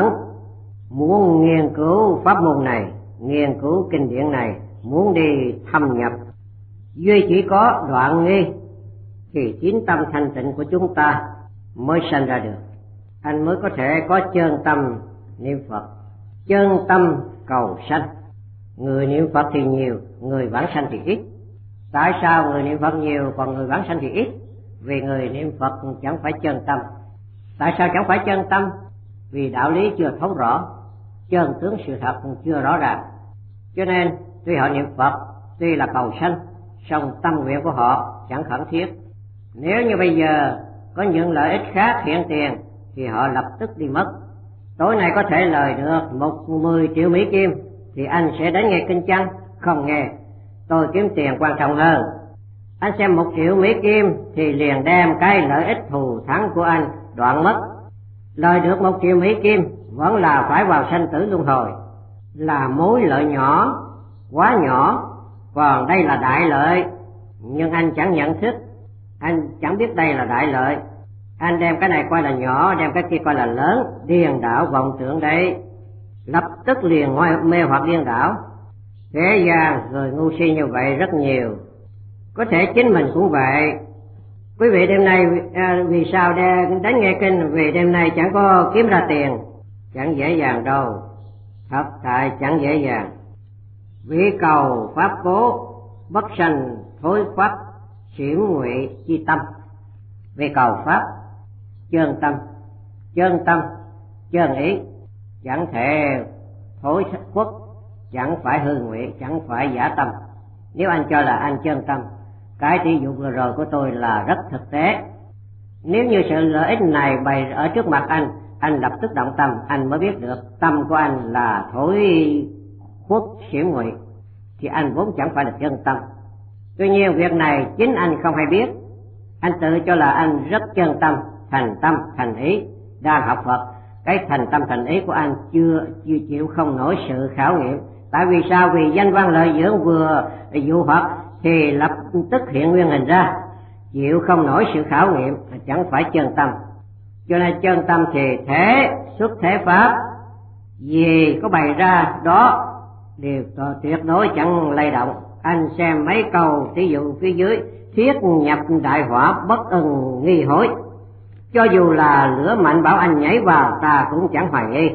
muốn nghiên cứu pháp môn này, nghiên cứu kinh điển này, muốn đi thâm nhập. Duy chỉ có đoạn nghi thì chính tâm thanh tịnh của chúng ta mới sanh ra được, anh mới có thể có chân tâm niệm Phật, chân tâm cầu sanh. Người niệm Phật thì nhiều, người vãng sanh thì ít. Tại sao người niệm Phật nhiều còn người vãng sanh thì ít? Vì người niệm Phật chẳng phải chân tâm. Tại sao chẳng phải chân tâm? Vì đạo lý chưa thấu rõ, chân tướng sự thật chưa rõ ràng. Cho nên tuy họ niệm Phật, tuy là cầu sanh, song tâm nguyện của họ chẳng khẩn thiết. Nếu như bây giờ có những lợi ích khác hiện tiền thì họ lập tức đi mất. Tối nay có thể lời được một mười triệu Mỹ Kim thì anh sẽ đến nghe kinh chăng? Không nghe, tôi kiếm tiền quan trọng hơn. Anh xem một triệu Mỹ Kim thì liền đem cái lợi ích thù thắng của anh đoạn mất. Lời được một triệu Mỹ Kim vẫn là phải vào sanh tử luân hồi, là mối lợi nhỏ, quá nhỏ. Còn đây là đại lợi, nhưng anh chẳng nhận thức, anh chẳng biết đây là đại lợi. Anh đem cái này coi là nhỏ, đem cái kia coi là lớn, điên đảo vọng tưởng đấy, lập tức liền mê hoặc điên đảo. Thế gian người ngu si như vậy rất nhiều, có thể chính mình cũng vậy. Quý vị đêm nay à, vì sao đến nghe kinh? Vì đêm nay chẳng có kiếm ra tiền, chẳng dễ dàng đâu, thật tại chẳng dễ dàng. Vì cầu pháp cố, bất sanh thối pháp, xỉm ngụy chi tâm. Vì cầu pháp, chân tâm, chân tâm, chân ý, chẳng thể thối khuất, chẳng phải hư ngụy, chẳng phải giả tâm. Nếu anh cho là anh chân tâm, cái tỷ dụ vừa rồi của tôi là rất thực tế. Nếu như sự lợi ích này bày ở trước mặt anh, anh lập tức động tâm, anh mới biết được tâm của anh là thối khuất xỉm ngụy, thì anh vốn chẳng phải là chân tâm. Tuy nhiên việc này chính anh không hay biết, anh tự cho là anh rất chân tâm, thành tâm thành ý, đang học Phật. Cái thành tâm thành ý của anh chưa chưa chịu không nổi sự khảo nghiệm. Tại vì sao? Vì danh văn lợi dưỡng vừa dụ hoặc thì lập tức hiện nguyên hình ra, chịu không nổi sự khảo nghiệm, chẳng phải chân tâm. Cho nên chân tâm thì thể xuất thể pháp, gì có bày ra đó đều tuyệt đối chẳng lay động. Anh xem mấy câu ví dụ phía dưới: thiết nhập đại hỏa bất ưng nghi hối. Cho dù là lửa mạnh bảo anh nhảy vào, ta cũng chẳng hoài nghi,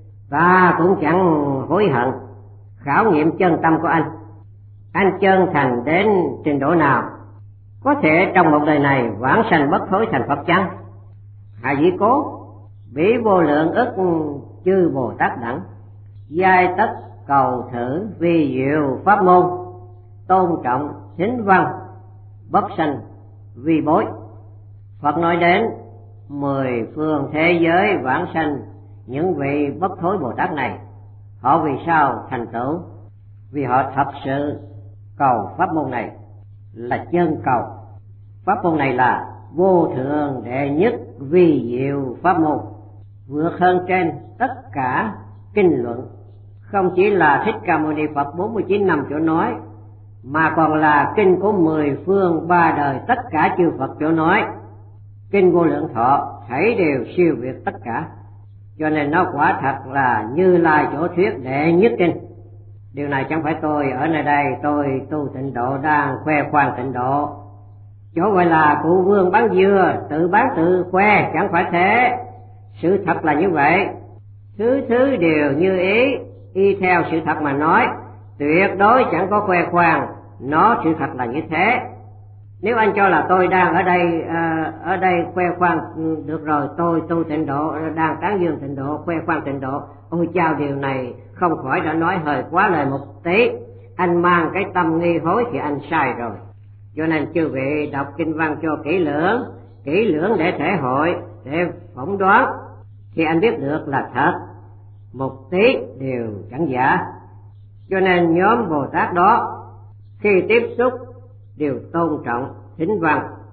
ta cũng chẳng hối hận. Khảo nghiệm chân tâm của anh, anh chân thành đến trình độ nào? Có thể trong một đời này vãng sanh bất thối thành Phật chăng? Hạ dĩ cố bỉ vô lượng ức chư Bồ Tát đẳng, giai tất cầu thử vi diệu pháp môn, tôn trọng thính văn bất sanh vi bối. Phật nói đến mười phương thế giới vãng sanh những vị bất thối Bồ Tát này, họ vì sao thành tựu? Vì họ thật sự cầu pháp môn này là chân cầu. Pháp môn này là vô thượng đệ nhất vi diệu pháp môn, vượt hơn trên tất cả kinh luận. Không chỉ là Thích Ca Mâu Ni Phật bốn mươi chín năm chỗ nói, mà còn là kinh của mười phương ba đời tất cả chư Phật chỗ nói. Kinh Vô Lượng Thọ thảy đều siêu việt tất cả, cho nên nó quả thật là Như Lai chỗ thuyết đệ nhất kinh. Điều này chẳng phải tôi ở nơi đây tôi tu tịnh độ đang khoe khoang tịnh độ. Chỗ gọi là cụ vương bán dưa, tự bán tự khoe, chẳng phải thế. Sự thật là như vậy, thứ thứ đều như ý, y theo sự thật mà nói, tuyệt đối chẳng có khoe khoang, nó sự thật là như thế. Nếu anh cho là tôi đang ở đây à, ở đây khoe khoang, được rồi, tôi tu tịnh độ, đang tán dương tịnh độ, khoe khoang tịnh độ, ôi chao, điều này không khỏi đã nói hơi quá lời một tí. Anh mang cái tâm nghi hối thì anh sai rồi. Cho nên chư vị đọc kinh văn cho kỹ lưỡng, kỹ lưỡng để thể hội, để phỏng đoán, thì anh biết được là thật, một tí đều chẳng giả. Cho nên nhóm Bồ Tát đó khi tiếp xúc đều tôn trọng thính văn,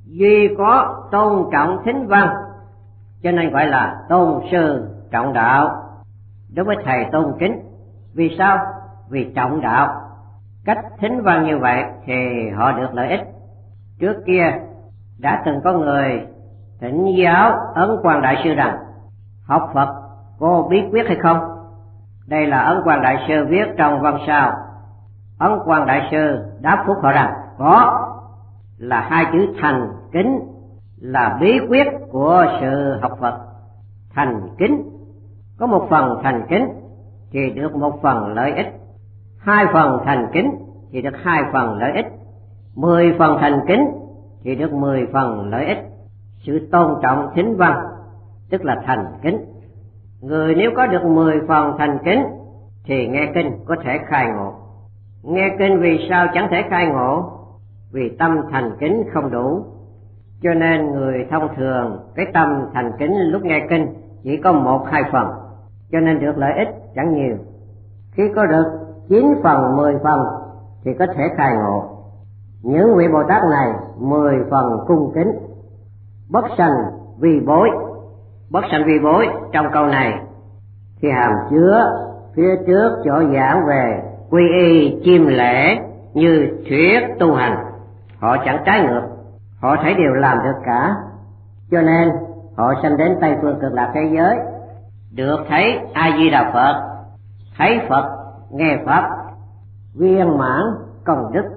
Duy có tôn trọng thính văn, cho nên gọi là tôn sư trọng đạo. Đối với thầy tôn kính. Vì sao? Vì trọng đạo. Cách thính văn như vậy thì họ được lợi ích. Trước kia đã từng có người thỉnh giáo Ấn Quang Đại Sư rằng: học Phật có bí quyết hay không? Đây là Ấn Quang Đại Sư viết trong văn sao. Ấn Quang Đại Sư đáp phúc họ rằng có, là hai chữ thành kính là bí quyết của sự học Phật. Thành kính, có một phần thành kính thì được một phần lợi ích, hai phần thành kính thì được hai phần lợi ích, mười phần thành kính thì được mười phần lợi ích. Sự tôn trọng thính văn tức là thành kính. Người nếu có được mười phần thành kính thì nghe kinh có thể khai ngộ. Nghe kinh vì sao chẳng thể khai ngộ? Vì tâm thành kính không đủ. Cho nên người thông thường cái tâm thành kính lúc nghe kinh chỉ có một hai phần, cho nên được lợi ích chẳng nhiều. Khi có được chín phần mười phần thì có thể khai ngộ. Những vị Bồ Tát này mười phần cung kính, bất sanh vi bối. Bất sanh vi bối trong câu này thì hàm chứa phía trước chỗ giảng về quy y chiêm lễ như thuyết tu hành. Họ chẳng trái ngược, họ thấy đều làm được cả. Cho nên họ sanh đến Tây Phương Cực Lạc thế giới, được thấy A Di Đà Phật, thấy Phật, nghe Pháp, viên mãn công đức,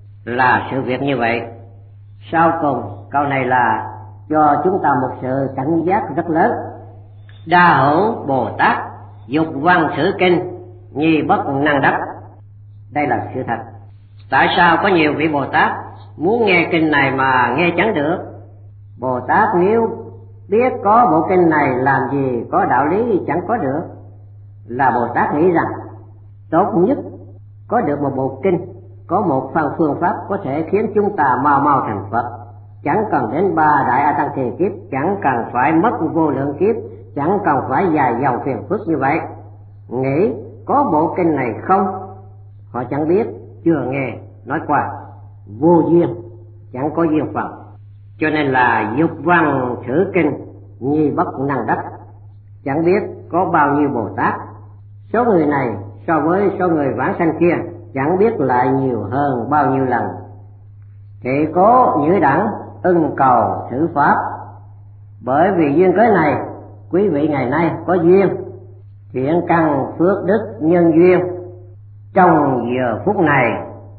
là sự việc như vậy. Sau cùng câu này là cho chúng ta một sự cảnh giác rất lớn. Đa hữu Bồ Tát dục văn sử kinh, nhi bất năng đắc. Đây là sự thật. Tại sao có nhiều vị Bồ Tát muốn nghe kinh này mà nghe chẳng được? Bồ Tát nếu biết có bộ kinh này làm gì có đạo lý chẳng có được, là Bồ Tát nghĩ rằng tốt nhất có được một bộ kinh, có một phần phương pháp có thể khiến chúng ta mau mau thành Phật. Chẳng cần đến ba đại A Tăng Kỳ kiếp, chẳng cần phải mất vô lượng kiếp, chẳng cần phải dài dòng phiền phức như vậy. Nghĩ có bộ kinh này không? Họ chẳng biết, chưa nghe, nói qua, vô duyên, chẳng có duyên phận. Cho nên là dục văn sử kinh, nhi bất năng đắc. Chẳng biết có bao nhiêu Bồ Tát. Số người này so với số người vãng sanh kia chẳng biết lại nhiều hơn bao nhiêu lần. Thì cố nhữ đẳng ưng cầu thử pháp. Bởi vì duyên cớ này, quý vị ngày nay có duyên, thiện căn phước đức nhân duyên. Trong giờ phút này,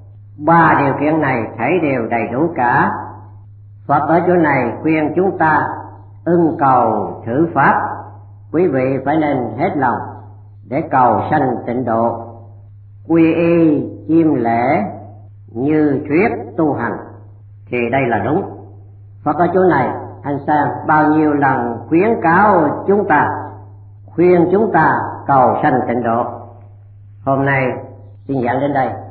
ba điều kiện này thấy đều đầy đủ cả. Phật ở chỗ này khuyên chúng ta ưng cầu thử pháp. Quý vị phải nên hết lòng để cầu sanh tịnh độ, quy y chiêm lễ như thuyết tu hành, thì đây là đúng. Phật ở chỗ này anh xem bao nhiêu lần khuyến cáo chúng ta, khuyên chúng ta cầu sanh tịnh độ. Hôm nay xin giảng đến đây.